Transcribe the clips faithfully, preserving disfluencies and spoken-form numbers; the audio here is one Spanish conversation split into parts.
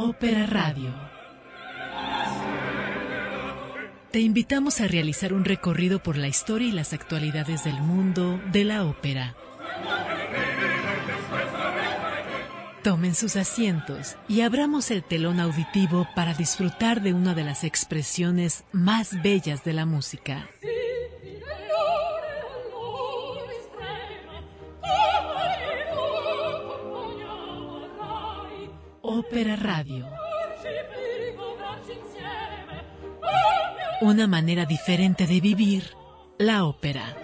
Ópera Radio. Te invitamos a realizar un recorrido por la historia y las actualidades del mundo de la ópera. Tomen sus asientos y abramos el telón auditivo para disfrutar de una de las expresiones más bellas de la música. Ópera Radio. Una manera diferente de vivir la ópera.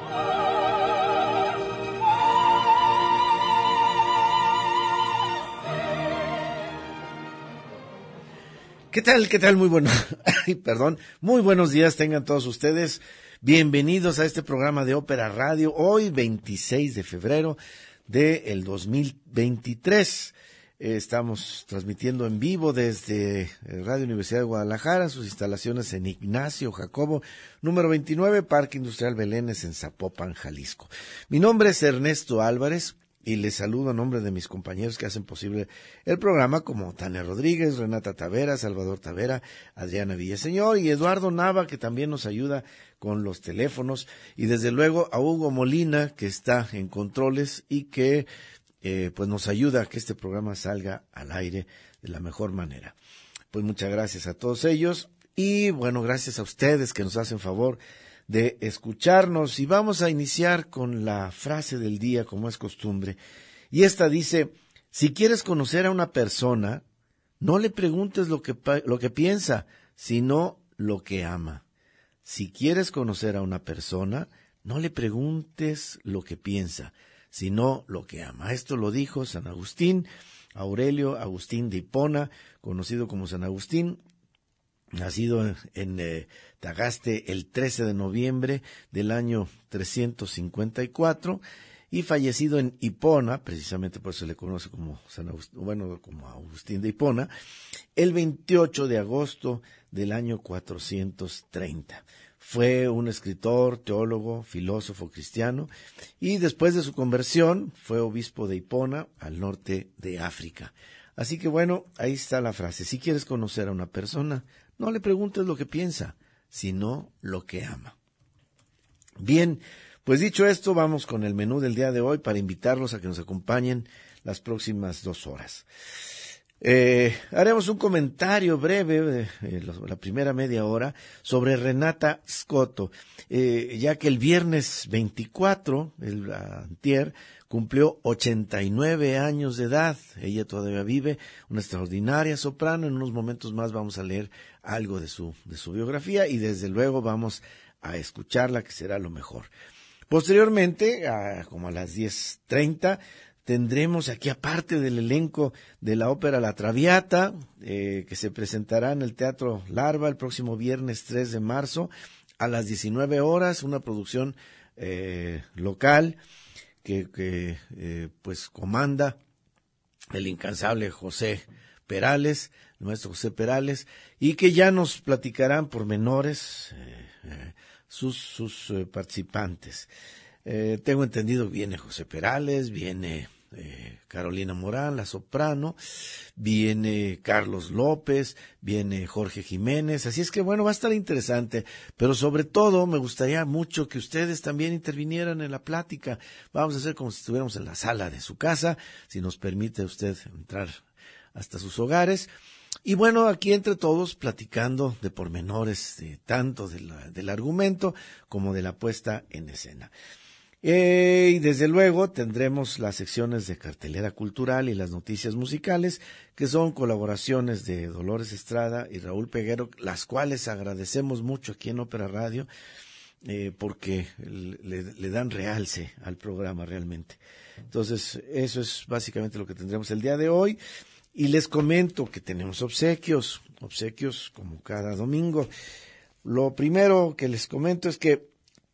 ¿Qué tal? ¿Qué tal? Muy bueno. Ay, perdón. Muy buenos días tengan todos ustedes. Bienvenidos a este programa de Ópera Radio. Hoy, veintiséis de febrero del dos mil veintitrés. Eh, estamos transmitiendo en vivo desde Radio Universidad de Guadalajara, sus instalaciones en Ignacio Jacobo, número veintinueve, Parque Industrial Belénes, en Zapopan, Jalisco. Mi nombre es Ernesto Álvarez y les saludo a nombre de mis compañeros que hacen posible el programa, como Tania Rodríguez, Renata Tavera, Salvador Tavera, Adriana Villaseñor y Eduardo Nava, que también nos ayuda con los teléfonos, y desde luego a Hugo Molina, que está en controles y que Eh, pues nos ayuda a que este programa salga al aire de la mejor manera. Pues muchas gracias a todos ellos y bueno, gracias a ustedes que nos hacen favor de escucharnos, y vamos a iniciar con la frase del día, como es costumbre, y esta dice: si quieres conocer a una persona, no le preguntes lo que, lo que piensa, sino lo que ama. Si quieres conocer a una persona, no le preguntes lo que piensa, sino lo que ama. Esto lo dijo San Agustín, Aurelio Agustín de Hipona, conocido como San Agustín, nacido en, en eh, Tagaste el trece de noviembre del año trescientos cincuenta y cuatro y fallecido en Hipona, precisamente por eso se le conoce como San Agustín, bueno, como Agustín de Hipona, el veintiocho de agosto del año cuatrocientos treinta. Fue un escritor, teólogo, filósofo cristiano, y después de su conversión fue obispo de Hipona, al norte de África. Así que bueno, ahí está la frase: si quieres conocer a una persona, no le preguntes lo que piensa, sino lo que ama. Bien, pues dicho esto, vamos con el menú del día de hoy para invitarlos a que nos acompañen las próximas dos horas. Eh, haremos un comentario breve, eh, la primera media hora, sobre Renata Scotto, eh, ya que el viernes veinticuatro, el antier, cumplió ochenta y nueve años de edad. Ella todavía vive, una extraordinaria soprano. En unos momentos más vamos a leer algo de su, de su biografía y desde luego vamos a escucharla, que será lo mejor. Posteriormente, a, como a las diez treinta, tendremos aquí, aparte del elenco de la ópera La Traviata, eh, que se presentará en el Teatro Larva el próximo viernes tres de marzo a las diecinueve horas, una producción eh, local que, que eh, pues comanda el incansable José Perales, el maestro José Perales, y que ya nos platicarán pormenores eh, eh, sus, sus eh, participantes. Eh, tengo entendido, viene José Perales, viene eh, Carolina Morán, la soprano, viene Carlos López, viene Jorge Jiménez, así es que bueno, va a estar interesante, pero sobre todo me gustaría mucho que ustedes también intervinieran en la plática. Vamos a hacer como si estuviéramos en la sala de su casa, si nos permite usted entrar hasta sus hogares. Y bueno, aquí entre todos platicando de pormenores de tanto de la, del argumento como de la puesta en escena. Eh, y desde luego tendremos las secciones de cartelera cultural y las noticias musicales, que son colaboraciones de Dolores Estrada y Raúl Peguero, las cuales agradecemos mucho aquí en Ópera Radio, eh, porque le, le dan realce al programa realmente. Entonces, eso es básicamente lo que tendremos el día de hoy. Y les comento que tenemos obsequios, obsequios como cada domingo. Lo primero que les comento es que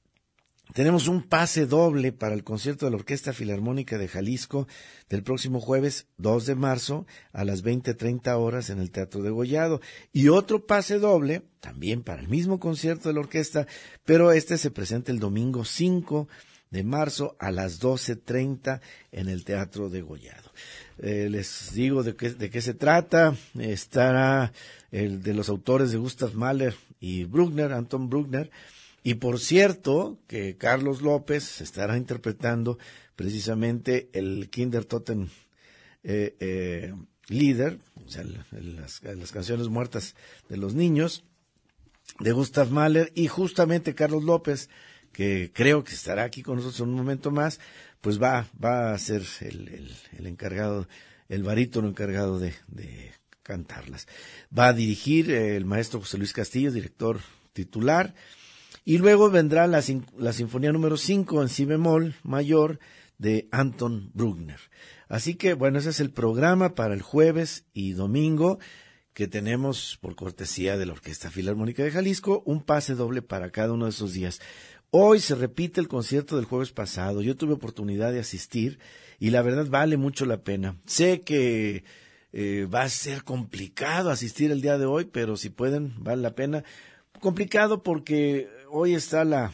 tenemos un pase doble para el concierto de la Orquesta Filarmónica de Jalisco del próximo jueves dos de marzo a las veinte treinta horas en el Teatro Degollado. Y otro pase doble, también para el mismo concierto de la orquesta, pero este se presenta el domingo cinco de marzo a las doce treinta en el Teatro Degollado. Eh, les digo de qué, de qué se trata. Estará el de los autores de Gustav Mahler y Bruckner, Anton Bruckner. Y por cierto, que Carlos López estará interpretando precisamente el Kindertoten eh, eh, Lieder, o sea, el, el, las, las canciones muertas de los niños, de Gustav Mahler, y justamente Carlos López, que creo que estará aquí con nosotros en un momento más, pues va, va a ser el, el, el encargado, el barítono encargado de, de cantarlas. Va a dirigir el maestro José Luis Castillo, director titular. Y luego vendrá la, la Sinfonía número cinco en si bemol mayor de Anton Bruckner. Así que, bueno, ese es el programa para el jueves y domingo que tenemos por cortesía de la Orquesta Filarmónica de Jalisco, un pase doble para cada uno de esos días. Hoy se repite el concierto del jueves pasado. Yo tuve oportunidad de asistir y la verdad vale mucho la pena. Sé que eh, va a ser complicado asistir el día de hoy, pero si pueden, vale la pena. Complicado porque hoy está la,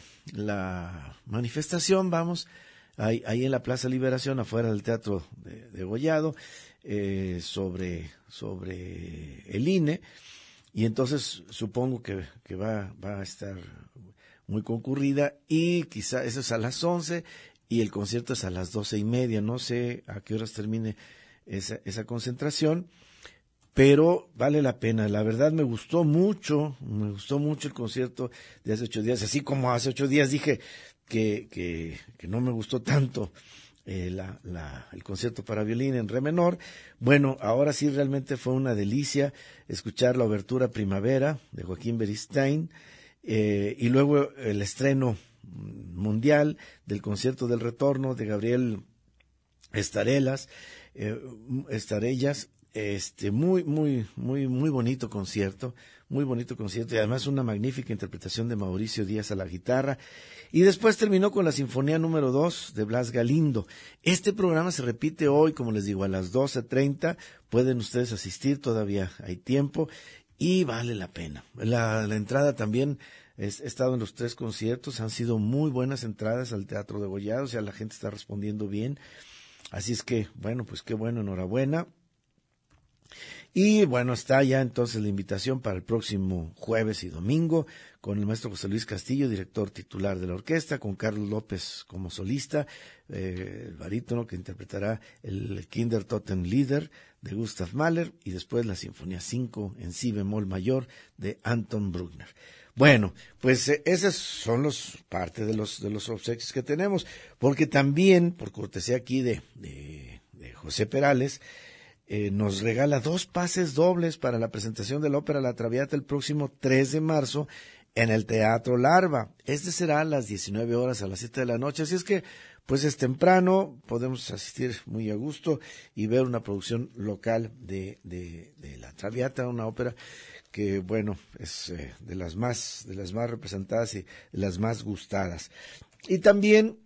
la manifestación, vamos, ahí, ahí en la Plaza Liberación, afuera del Teatro de, de Gollado, eh, sobre, sobre el I N E, y entonces supongo que, que va, va a estar muy concurrida, y quizá eso es a las once, y el concierto es a las doce y media, no sé a qué horas termine esa, esa concentración, pero vale la pena. La verdad me gustó mucho, me gustó mucho el concierto de hace ocho días, así como hace ocho días dije que, que, que no me gustó tanto eh, la, la, el concierto para violín en re menor. Bueno, ahora sí realmente fue una delicia escuchar la obertura Primavera de Joaquín Beristain, eh, y luego el estreno mundial del concierto del retorno de Gabriel Estarelas, eh, Estarellas. Este, muy, muy, muy, muy bonito concierto, muy bonito concierto, y además una magnífica interpretación de Mauricio Díaz a la guitarra. Y después terminó con la Sinfonía número dos de Blas Galindo. Este programa se repite hoy, como les digo, a las doce treinta. Pueden ustedes asistir, todavía hay tiempo, y vale la pena. La, la entrada también, es, he estado en los tres conciertos, han sido muy buenas entradas al Teatro Degollado, o sea, la gente está respondiendo bien. Así es que, bueno, pues qué bueno, enhorabuena. Y bueno, está ya entonces la invitación para el próximo jueves y domingo con el maestro José Luis Castillo, director titular de la orquesta, con Carlos López como solista, eh, el barítono que interpretará el Kindertoten Lieder de Gustav Mahler, y después la Sinfonía cinco en si bemol mayor de Anton Bruckner. Bueno, pues eh, esas son los parte de los de los obsequios que tenemos, porque también, por cortesía aquí de, de, de José Perales, Eh, nos regala dos pases dobles para la presentación de la ópera La Traviata el próximo tres de marzo en el Teatro Larva. Este será a las diecinueve horas, a las siete de la noche, así es que pues es temprano, podemos asistir muy a gusto y ver una producción local de, de, de La Traviata, una ópera que bueno, es eh, de las más, de las más representadas y de las más gustadas. Y también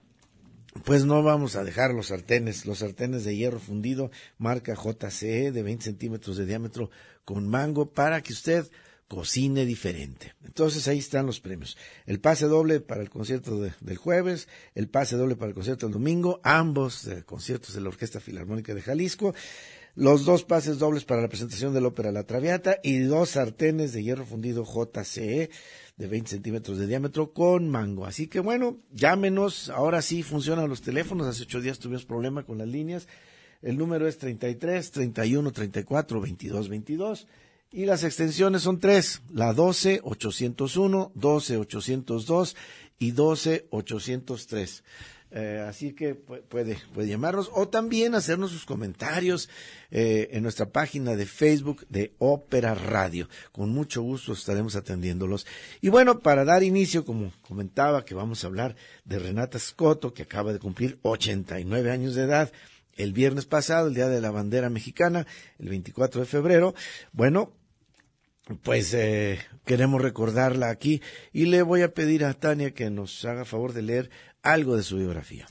pues no vamos a dejar los sartenes, los sartenes de hierro fundido, marca J C E de veinte centímetros de diámetro con mango, para que usted cocine diferente. Entonces ahí están los premios. El pase doble para el concierto de, del jueves, el pase doble para el concierto del domingo, ambos de conciertos de la Orquesta Filarmónica de Jalisco, los dos pases dobles para la presentación de la ópera La Traviata y dos sartenes de hierro fundido J C E de veinte centímetros de diámetro con mango. Así que bueno, llámenos, ahora sí funcionan los teléfonos, hace ocho días tuvimos problema con las líneas. El número es treinta y tres, treinta y uno, treinta y cuatro, veintidós, veintidós y las extensiones son tres, la doce, ochocientos uno, doce, ochocientos dos y doce, ochocientos tres. Eh, así que puede, puede llamarnos o también hacernos sus comentarios eh, en nuestra página de Facebook de Ópera Radio. Con mucho gusto estaremos atendiéndolos. Y bueno, para dar inicio, como comentaba, que vamos a hablar de Renata Scotto, que acaba de cumplir ochenta y nueve años de edad el viernes pasado, el Día de la Bandera Mexicana, el veinticuatro de febrero. Bueno, pues eh, queremos recordarla aquí y le voy a pedir a Tania que nos haga favor de leer algo de su biografía.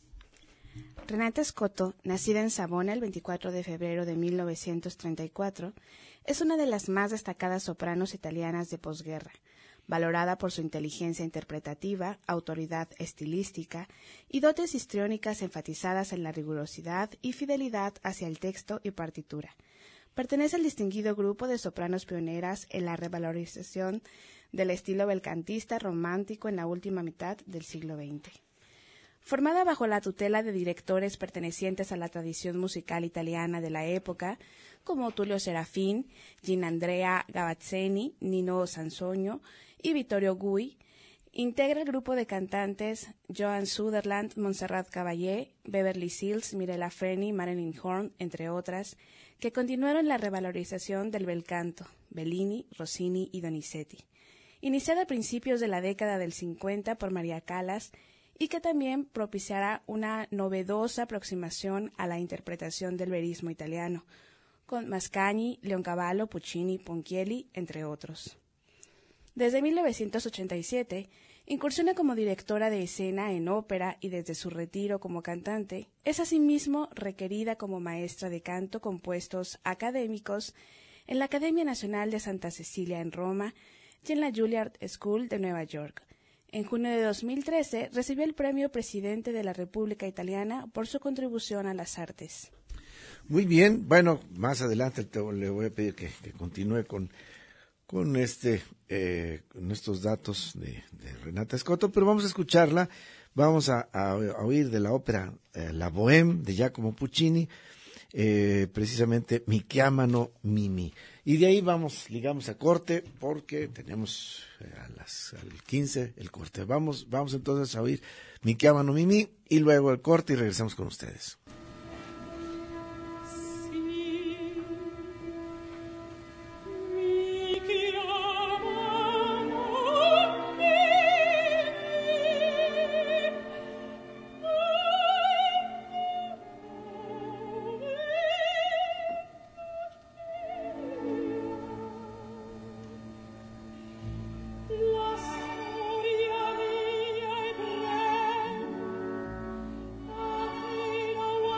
Renata Scotto, nacida en Savona el veinticuatro de febrero de mil novecientos treinta y cuatro, es una de las más destacadas sopranos italianas de posguerra. valorada por su inteligencia interpretativa, autoridad estilística y dotes histriónicas enfatizadas en la rigurosidad y fidelidad hacia el texto y partitura. Pertenece al distinguido grupo de sopranos pioneras en la revalorización del estilo belcantista romántico en la última mitad del siglo veinte. Formada bajo la tutela de directores pertenecientes a la tradición musical italiana de la época, como Tullio Serafin, Gianandrea Gavazzeni, Nino Sansogno y Vittorio Gui, integra el grupo de cantantes Joan Sutherland, Montserrat Caballé, Beverly Sills, Mirella Freni, Marilyn Horne, entre otras, que continuaron la revalorización del bel canto, Bellini, Rossini y Donizetti, iniciada a principios de la década del cincuenta por María Callas, y que también propiciará una novedosa aproximación a la interpretación del verismo italiano, con Mascagni, Leoncavallo, Puccini, Ponchielli, entre otros. Desde mil novecientos ochenta y siete, incursiona como directora de escena en ópera y desde su retiro como cantante, es asimismo requerida como maestra de canto con puestos académicos en la Academia Nacional de Santa Cecilia en Roma y en la Juilliard School de Nueva York. En junio de dos mil trece recibió el premio Presidente de la República Italiana por su contribución a las artes. Muy bien, bueno, más adelante te, le voy a pedir que, que continúe con, con, este, eh, con estos datos de, de Renata Scotto, pero vamos a escucharla, vamos a, a, a oír de la ópera eh, La Bohème de Giacomo Puccini, eh, precisamente Mi chiamano Mimi. Y de ahí vamos, ligamos a corte, porque tenemos eh, a las al quince el corte. Vamos, vamos entonces a oír Mi chiamano Mimi y luego el corte y regresamos con ustedes. Storia mia è bella,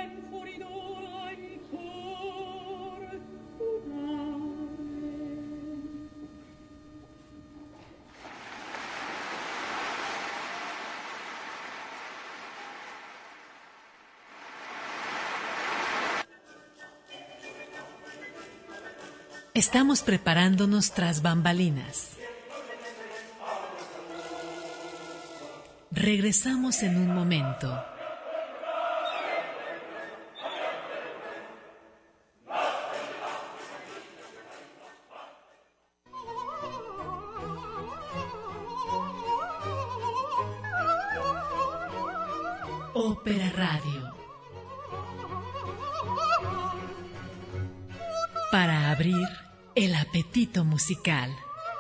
Estamos preparándonos tras bambalinas. Regresamos en un momento. Ópera Radio. Para abrir el apetito musical.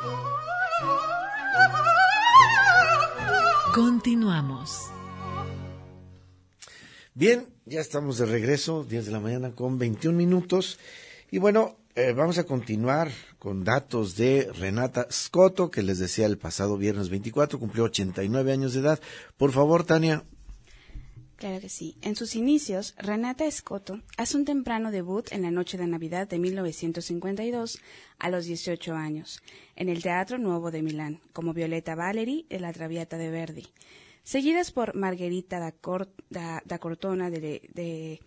Continuamos. Bien, ya estamos de regreso, diez de la mañana con veintiún minutos. Y bueno, eh, vamos a continuar con datos de Renata Scotto, que les decía el pasado viernes veinticuatro, cumplió ochenta y nueve años de edad. Por favor, Tania. Claro que sí. En sus inicios, Renata Scotto hace un temprano debut en la noche de Navidad de mil novecientos cincuenta y dos, a los dieciocho años, en el Teatro Nuovo de Milán, como Violetta Valeri de la Traviata de Verdi, seguidas por Margherita da, Cor- da, da Cortona de, de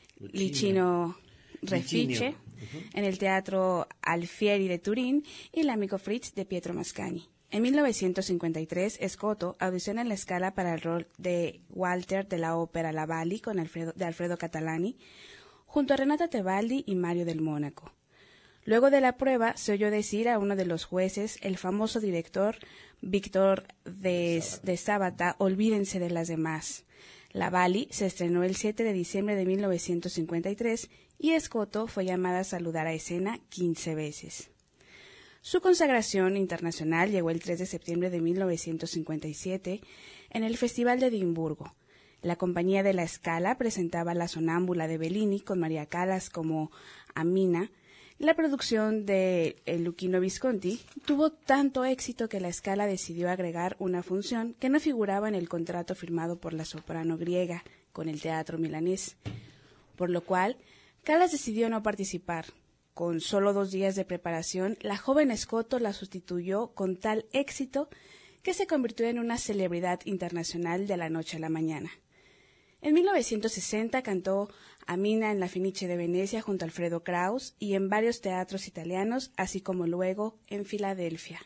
Licinio Refice, uh-huh. en el Teatro Alfieri de Turín, y L'Amico Fritz de Pietro Mascagni. En mil novecientos cincuenta y tres, Scotto audiciona en la Scala para el rol de Walter de la ópera La Bali con Alfredo, de Alfredo Catalani, junto a Renata Tebaldi y Mario del Mónaco. Luego de la prueba, se oyó decir a uno de los jueces, el famoso director Víctor de, de Sábata, olvídense de las demás. La Bali se estrenó el siete de diciembre de mil novecientos cincuenta y tres y Scotto fue llamada a saludar a escena quince veces. Su consagración internacional llegó el tres de septiembre de mil novecientos cincuenta y siete en el Festival de Edimburgo. La compañía de la Scala presentaba La Sonámbula de Bellini con María Callas como Amina. La producción de Luchino Visconti tuvo tanto éxito que la Scala decidió agregar una función que no figuraba en el contrato firmado por la soprano griega con el teatro milanés, por lo cual Callas decidió no participar. Con solo dos días de preparación, la joven Scotto la sustituyó con tal éxito que se convirtió en una celebridad internacional de la noche a la mañana. En mil novecientos sesenta cantó Amina en la Fenice de Venecia junto a Alfredo Kraus y en varios teatros italianos, así como luego en Filadelfia.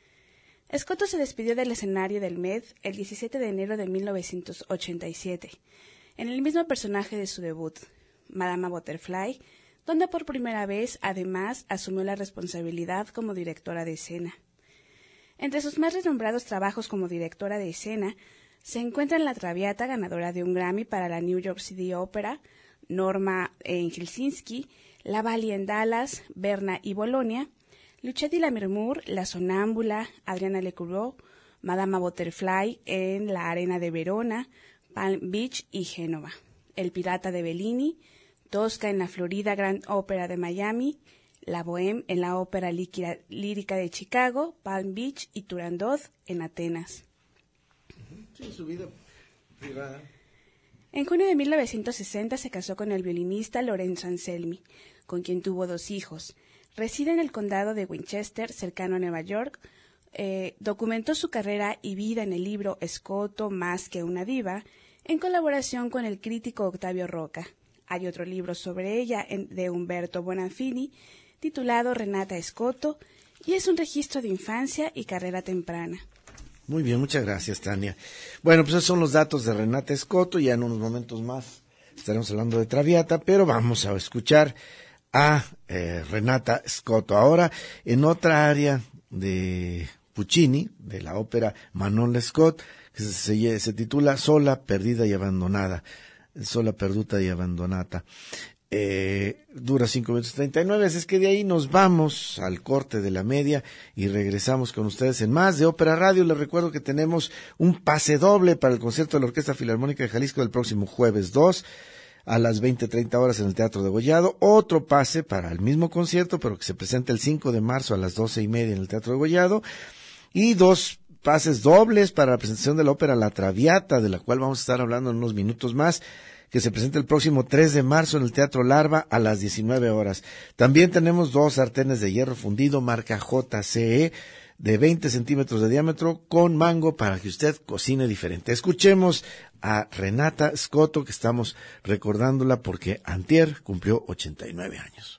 Scotto se despidió del escenario del Met el diecisiete de enero de mil novecientos ochenta y siete, en el mismo personaje de su debut, Madama Butterfly, donde por primera vez, además, asumió la responsabilidad como directora de escena. Entre sus más renombrados trabajos como directora de escena se encuentran La Traviata, ganadora de un Grammy para la New York City Opera, Norma en Helsinki, La Bali en Dallas, Berna y Bolonia, Luchetti la Murmure, La Sonámbula, Adriana Lecouvreur, Madama Butterfly en la Arena de Verona, Palm Beach y Génova, El Pirata de Bellini, Tosca en la Florida Grand Opera de Miami, La Bohème en la Ópera Lírica de Chicago, Palm Beach y Turandot en Atenas. Sí, su vida privada. En junio de mil novecientos sesenta se casó con el violinista Lorenzo Anselmi, con quien tuvo dos hijos. Reside en el condado de Winchester, cercano a Nueva York. Eh, documentó su carrera y vida en el libro Scotto, más que una diva, en colaboración con el crítico Octavio Roca. Hay otro libro sobre ella en, de Umberto Bonafini, titulado Renata Scotto, y es un registro de infancia y carrera temprana. Muy bien, muchas gracias, Tania. Bueno, pues esos son los datos de Renata Scotto, ya en unos momentos más estaremos hablando de Traviata, pero vamos a escuchar a eh, Renata Scotto ahora en otra área de Puccini, de la ópera Manon Lescaut, que se, se, se titula Sola, perdida y abandonada. Sola, perduta y abandonata. Eh, dura cinco minutos treinta y nueve, así es que de ahí nos vamos al corte de la media y regresamos con ustedes en más de Ópera Radio. Les recuerdo que tenemos un pase doble para el concierto de la Orquesta Filarmónica de Jalisco del próximo jueves dos a las veinte treinta horas en el Teatro de Gollado. Otro pase para el mismo concierto, pero que se presenta el cinco de marzo a las doce y media en el Teatro de Gollado. Y dos pases dobles para la presentación de la ópera La Traviata, de la cual vamos a estar hablando en unos minutos más, que se presenta el próximo tres de marzo en el Teatro Larva a las diecinueve horas. También tenemos dos sartenes de hierro fundido marca J C E de veinte centímetros de diámetro con mango para que usted cocine diferente. Escuchemos a Renata Scotto, que estamos recordándola porque antier cumplió ochenta y nueve años.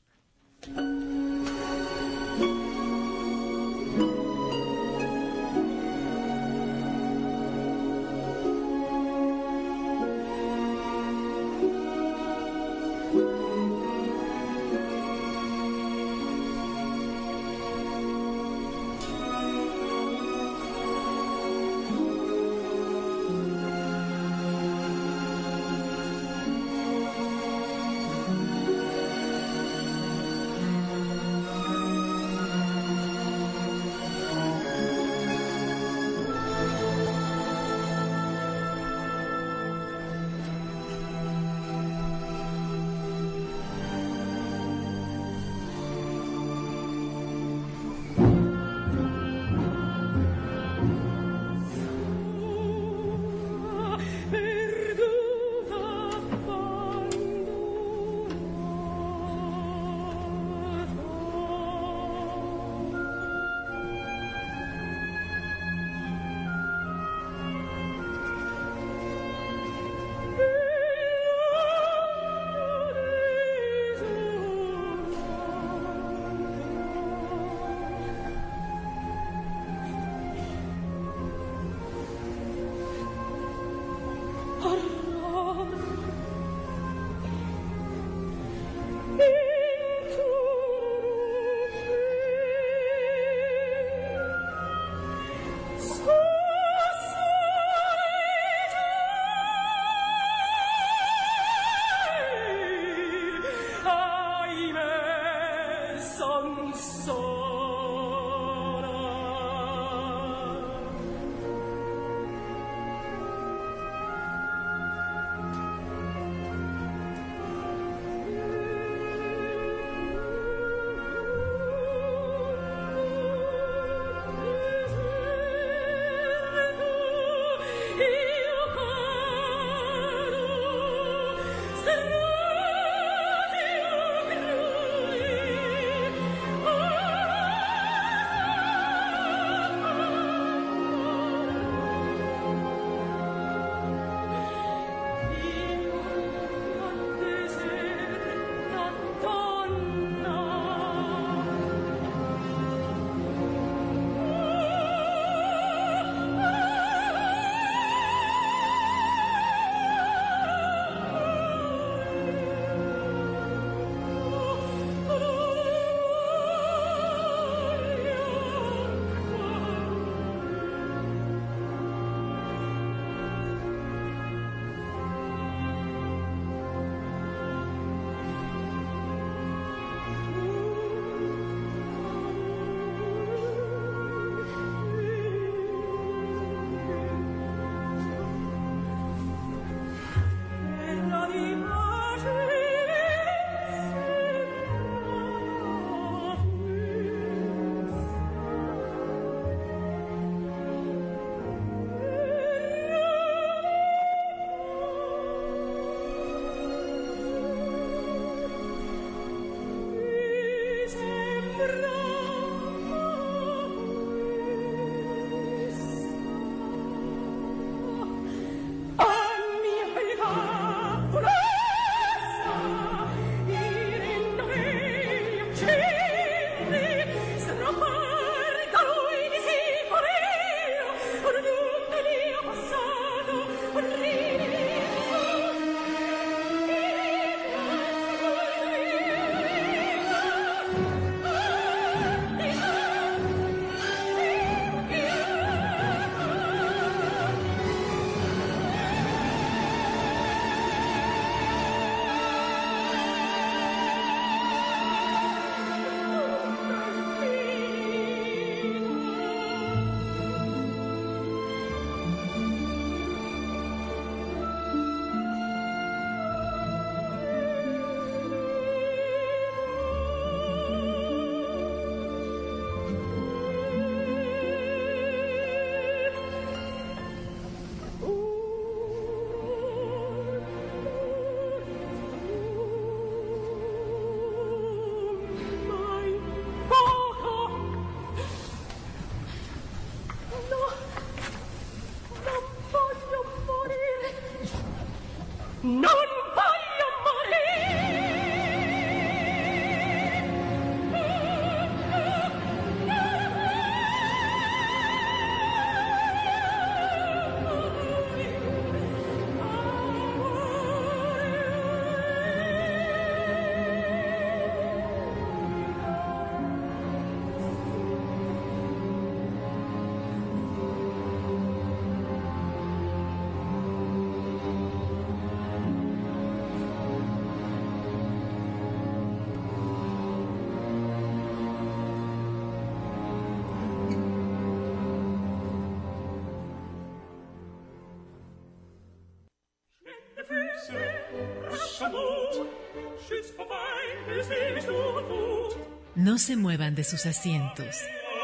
No se muevan de sus asientos.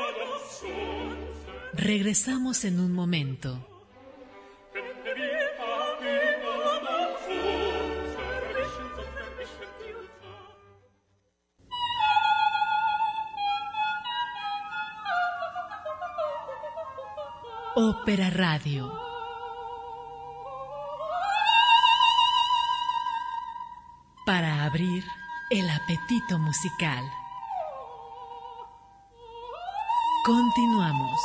Regresamos en un momento. Ópera Radio. Para abrir el apetito musical. Continuamos.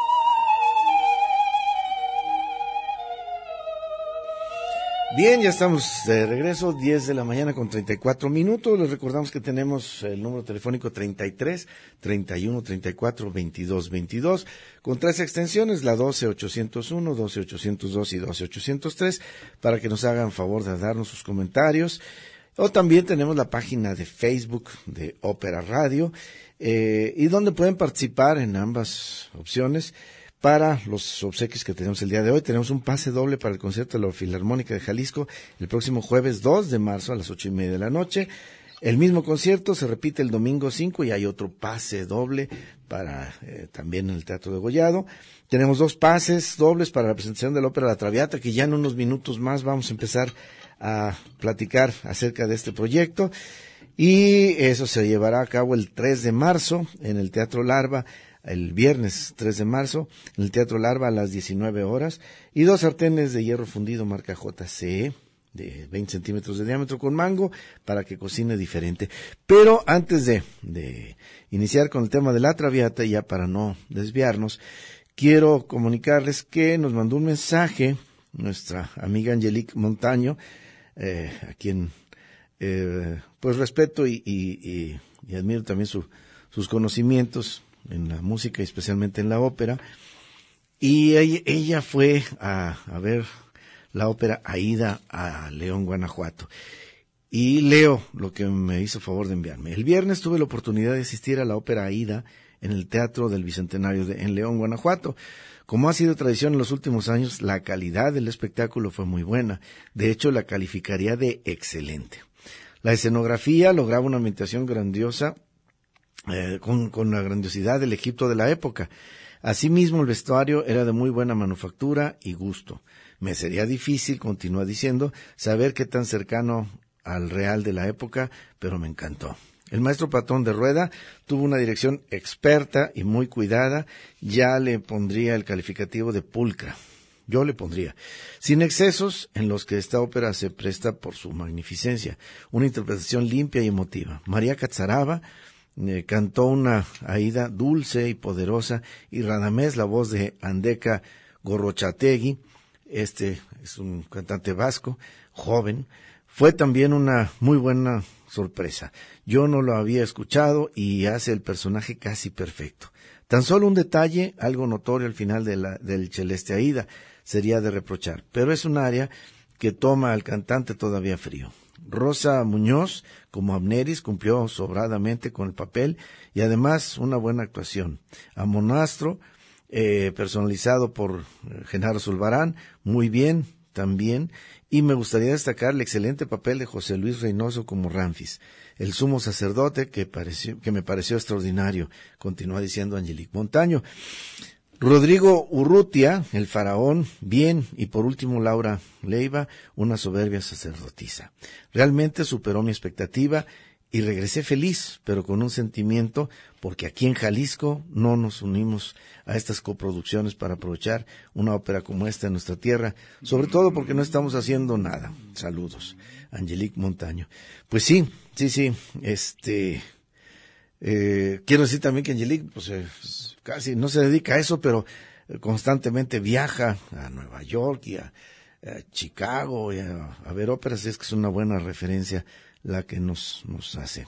Bien, ya estamos de regreso, diez de la mañana con treinta y cuatro minutos. Les recordamos que tenemos el número telefónico treinta y tres, treinta y uno, treinta y cuatro, veintidós, veintidós, con tres extensiones, la doce ochocientos uno, doce ochocientos dos y doce ochocientos tres, para que nos hagan favor de darnos sus comentarios. O también tenemos la página de Facebook de Ópera Radio, eh, y donde pueden participar en ambas opciones. Para los obsequios que tenemos el día de hoy, tenemos un pase doble para el concierto de la Filarmónica de Jalisco el próximo jueves dos de marzo a las ocho y media de la noche. El mismo concierto se repite el domingo cinco y hay otro pase doble para eh, también en el Teatro de Gollado. Tenemos dos pases dobles para la presentación de la ópera La Traviata, que ya en unos minutos más vamos a empezar a platicar acerca de este proyecto. Y eso se llevará a cabo el tres de marzo en el Teatro Larva, el viernes tres de marzo, en el Teatro Larva a las diecinueve horas, y dos sartenes de hierro fundido marca J C E de veinte centímetros de diámetro con mango para que cocine diferente. Pero antes de, de iniciar con el tema de La Traviata, ya para no desviarnos, quiero comunicarles que nos mandó un mensaje nuestra amiga Angelique Montaño, eh, a quien eh, pues respeto y, y, y, y admiro también su, sus conocimientos en la música y especialmente en la ópera, y ella, ella fue a, a ver la ópera Aída a León, Guanajuato, y leo lo que me hizo favor de enviarme. El viernes tuve la oportunidad de asistir a la ópera Aída en el Teatro del Bicentenario de, en León, Guanajuato. Como ha sido tradición en los últimos años, la calidad del espectáculo fue muy buena, de hecho la calificaría de excelente. La escenografía lograba una ambientación grandiosa, Eh, con, con la grandiosidad del Egipto de la época. Asimismo, el vestuario era de muy buena manufactura y gusto. Me sería difícil, continúa diciendo, saber qué tan cercano al real de la época, pero me encantó. El maestro Patrón de Rueda tuvo una dirección experta y muy cuidada. Ya le pondría el calificativo de pulcra. Yo le pondría, sin excesos en los que esta ópera se presta por su magnificencia. Una interpretación limpia y emotiva. María Catzaraba Eh, cantó una Aída dulce y poderosa, y Radamés, la voz de Andeka Gorrochategui, este es un cantante vasco, joven, fue también una muy buena sorpresa. Yo no lo había escuchado y hace el personaje casi perfecto. Tan solo un detalle, algo notorio al final de la, del Celeste Aída, sería de reprochar, pero es un área que toma al cantante todavía frío. Rosa Muñoz, como Amneris, cumplió sobradamente con el papel y además una buena actuación. A Monastro, eh, personalizado por Genaro Zulbarán, muy bien también, y me gustaría destacar el excelente papel de José Luis Reynoso como Ramfis, el sumo sacerdote que, pareció, que me pareció extraordinario, continúa diciendo Angelique Montaño. Rodrigo Urrutia, el faraón, bien, y por último Laura Leiva, una soberbia sacerdotisa. Realmente superó mi expectativa y regresé feliz, pero con un sentimiento, porque aquí en Jalisco no nos unimos a estas coproducciones para aprovechar una ópera como esta en nuestra tierra, sobre todo porque no estamos haciendo nada. Saludos, Angelique Montaño. Pues sí, sí, sí, este... Eh, quiero decir también que Angelique, pues, eh, casi no se dedica a eso, pero eh, constantemente viaja a Nueva York y a, a Chicago y a, a ver óperas, y es que es una buena referencia la que nos, nos hace.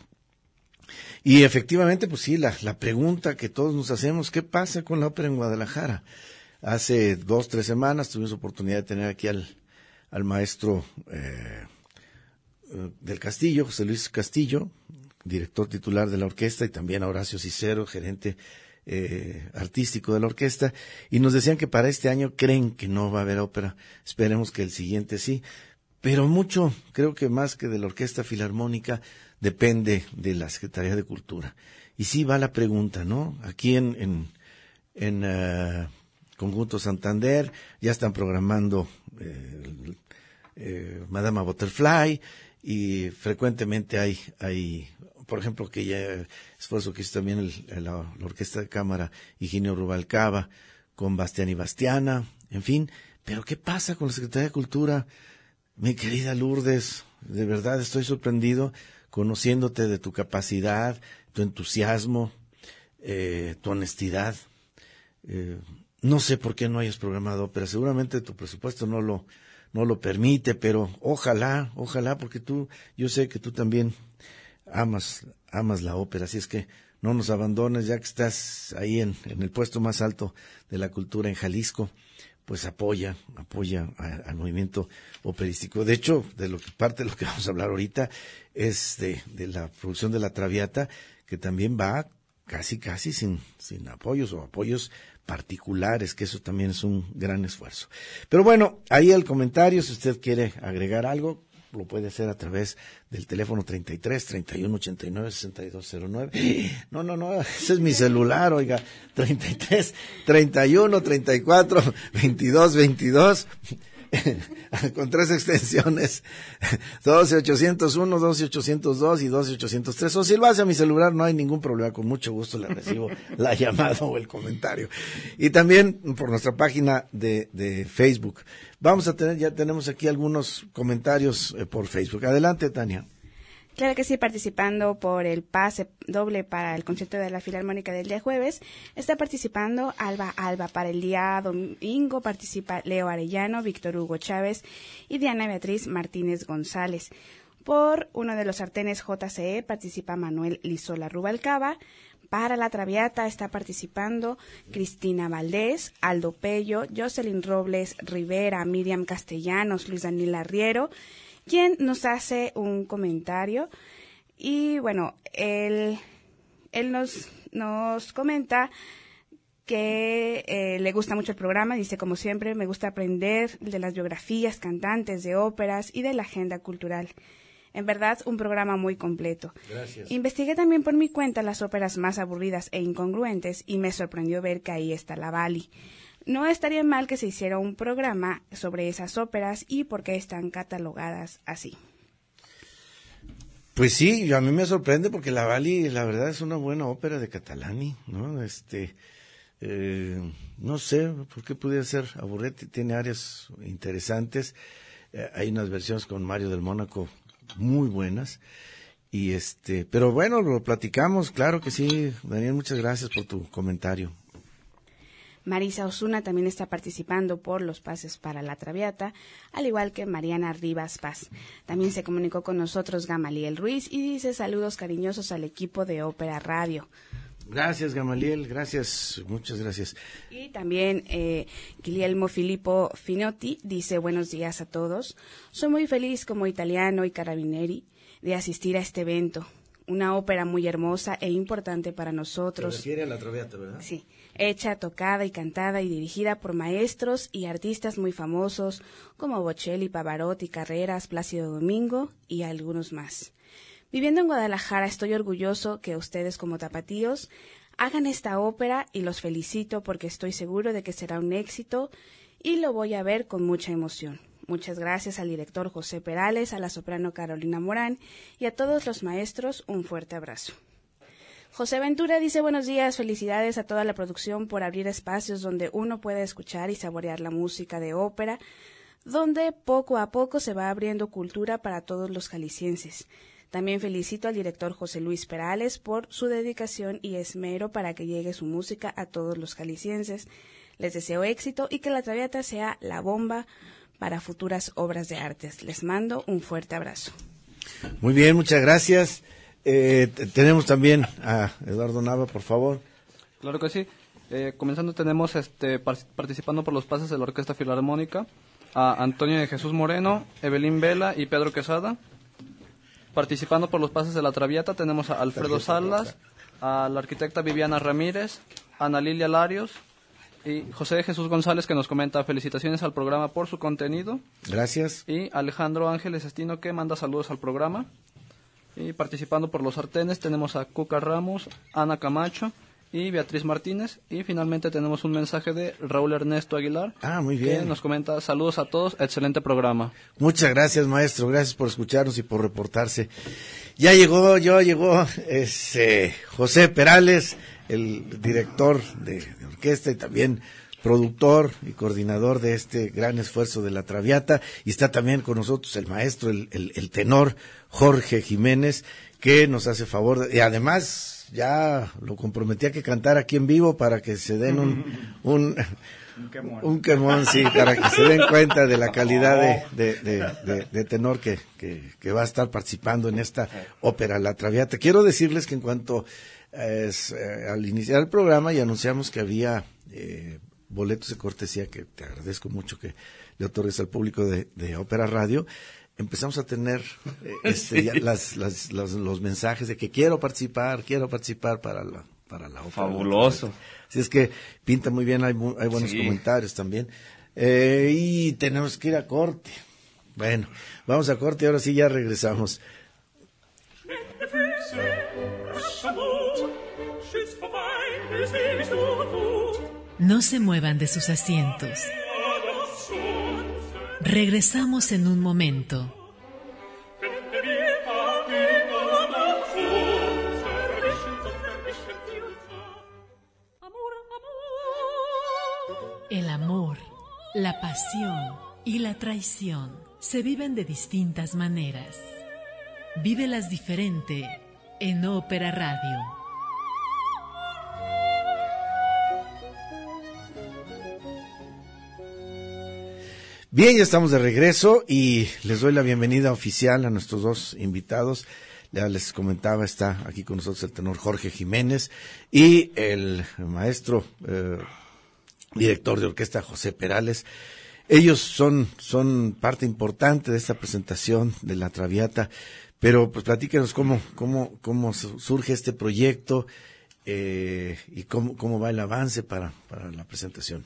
Y efectivamente, pues sí, la, la pregunta que todos nos hacemos, ¿qué pasa con la ópera en Guadalajara? Hace dos, tres semanas tuvimos oportunidad de tener aquí al, al maestro eh, del Castillo, José Luis Castillo, director titular de la orquesta, y también a Horacio Cicero, gerente eh, artístico de la orquesta, y nos decían que para este año creen que no va a haber ópera, esperemos que el siguiente sí, pero mucho, creo que más que de la Orquesta Filarmónica, depende de la Secretaría de Cultura. Y sí va la pregunta, ¿no? Aquí en, en, en uh, Conjunto Santander ya están programando eh, eh, Madama Butterfly, y frecuentemente hay, hay, por ejemplo, que ya esfuerzo que hizo también el, la, la Orquesta de Cámara Higinio Rubalcaba con Bastián y Bastiana, en fin. Pero ¿qué pasa con la Secretaría de Cultura? Mi querida Lourdes, de verdad estoy sorprendido conociéndote de tu capacidad, tu entusiasmo, eh, tu honestidad. Eh, no sé por qué no hayas programado ópera, seguramente tu presupuesto no lo no lo permite, pero ojalá, ojalá, porque tú, yo sé que tú también amas, amas la ópera, así es que no nos abandones, ya que estás ahí en, en el puesto más alto de la cultura en Jalisco, pues apoya, apoya a, al movimiento operístico. De hecho, de lo que parte de lo que vamos a hablar ahorita es de, de la producción de La Traviata, que también va casi, casi sin, sin apoyos o apoyos particulares, que eso también es un gran esfuerzo. Pero bueno, ahí el comentario, si usted quiere agregar algo, lo puede hacer a través del teléfono treinta y tres, treinta y uno, ochenta y nueve, sesenta y dos cero nueve. No, no, no, ese es mi celular, oiga, treinta y tres, treinta y uno, treinta y cuatro, veintidós, veintidós, con tres extensiones, doce ochocientos uno, doce ochocientos dos y doce ochocientos tres. O si lo hace a mi celular, no hay ningún problema, con mucho gusto le recibo la llamada o el comentario. Y también por nuestra página de, de Facebook. Vamos a tener, ya tenemos aquí algunos comentarios eh, por Facebook. Adelante, Tania. Claro que sí, participando por el pase doble para el concierto de la Filarmónica del día jueves, está participando Alba Alba. Para el día domingo participa Leo Arellano, Víctor Hugo Chávez y Diana Beatriz Martínez González. Por uno de los sartenes J C E participa Manuel Lizola Rubalcaba. Para La Traviata está participando Cristina Valdés, Aldo Pello, Jocelyn Robles Rivera, Miriam Castellanos, Luis Daniel Arriero, quien nos hace un comentario. Y bueno, él, él nos, nos comenta que eh, le gusta mucho el programa. Dice, como siempre, me gusta aprender de las biografías, cantantes, de óperas y de la agenda cultural. En verdad, un programa muy completo. Gracias. Investigué también por mi cuenta las óperas más aburridas e incongruentes y me sorprendió ver que ahí está la Bali. No estaría mal que se hiciera un programa sobre esas óperas y por qué están catalogadas así. Pues sí, a mí me sorprende porque la Bali, la verdad, es una buena ópera de Catalani, ¿no? Este, eh, no sé por qué pudiera ser aburrida, tiene áreas interesantes. Eh, hay unas versiones con Mario del Mónaco muy buenas. Y este, pero bueno, lo platicamos, claro que sí. Daniel, muchas gracias por tu comentario. Marisa Osuna también está participando por los pases para La Traviata, al igual que Mariana Rivas Paz. También se comunicó con nosotros Gamaliel Ruiz y dice saludos cariñosos al equipo de Ópera Radio. Gracias, Gamaliel, gracias, muchas gracias. Y también eh, Guglielmo Filippo Finotti dice buenos días a todos. Soy muy feliz como italiano y carabinieri de asistir a este evento. Una ópera muy hermosa e importante para nosotros. Se refiere a La Traviata, ¿verdad? Sí, hecha, tocada y cantada y dirigida por maestros y artistas muy famosos como Bocelli, Pavarotti, Carreras, Plácido Domingo y algunos más. Viviendo en Guadalajara, estoy orgulloso que ustedes como tapatíos hagan esta ópera y los felicito porque estoy seguro de que será un éxito y lo voy a ver con mucha emoción. Muchas gracias al director José Perales, a la soprano Carolina Morán y a todos los maestros, un fuerte abrazo. José Ventura dice buenos días, felicidades a toda la producción por abrir espacios donde uno pueda escuchar y saborear la música de ópera, donde poco a poco se va abriendo cultura para todos los jaliscienses. También felicito al director José Luis Perales por su dedicación y esmero para que llegue su música a todos los jaliscienses. Les deseo éxito y que La Traviata sea la bomba para futuras obras de artes. Les mando un fuerte abrazo. Muy bien, muchas gracias. Eh, t- tenemos también a Eduardo Nava, por favor. Claro que sí. Eh, comenzando tenemos este par- participando por los pases de la Orquesta Filarmónica a Antonio de Jesús Moreno, Evelyn Vela y Pedro Quesada. Participando por los pases de La Traviata tenemos a Alfredo Salas, a la arquitecta Viviana Ramírez, a Ana Lilia Larios, Y José de Jesús González, que nos comenta felicitaciones al programa por su contenido. Gracias. Y Alejandro Ángeles Estino, que manda saludos al programa. Y participando por los sartenes tenemos a Cuca Ramos, Ana Camacho y Beatriz Martínez. Y finalmente tenemos un mensaje de Raúl Ernesto Aguilar. Ah, muy bien. Que nos comenta saludos a todos, excelente programa. Muchas gracias, maestro, gracias por escucharnos y por reportarse. Ya llegó, ya llegó es, eh, José Perales, el director de, de orquesta y también productor y coordinador de este gran esfuerzo de la Traviata, y está también con nosotros el maestro, el, el, el tenor Jorge Jiménez, que nos hace favor, de, y además ya lo comprometí a que cantara aquí en vivo para que se den un un, un, quemón. un quemón, sí, para que se den cuenta de la calidad de, de, de, de, de tenor que, que, que va a estar participando en esta ópera, La Traviata. Quiero decirles que en cuanto es, eh, al iniciar el programa y anunciamos que había eh, boletos de cortesía, que te agradezco mucho que le otorgues al público de, de Ópera Radio, empezamos a tener eh, este, sí. ya las, las, los, los mensajes de que quiero participar, quiero participar para la, para la ópera. Fabuloso. Así es que pinta muy bien, hay, hay buenos sí. comentarios también. Eh, y tenemos que ir a corte. Bueno, vamos a corte y ahora sí ya regresamos. No se muevan de sus asientos. Regresamos en un momento. El amor, la pasión y la traición se viven de distintas maneras. Vívelas diferente en Ópera Radio. Bien, ya estamos de regreso y les doy la bienvenida oficial a nuestros dos invitados. Ya les comentaba, está aquí con nosotros el tenor Jorge Jiménez y el maestro eh, director de orquesta José Perales. Ellos son, son parte importante de esta presentación de la Traviata, pero pues platíquenos cómo, cómo, cómo surge este proyecto eh, y cómo, cómo va el avance para, para la presentación.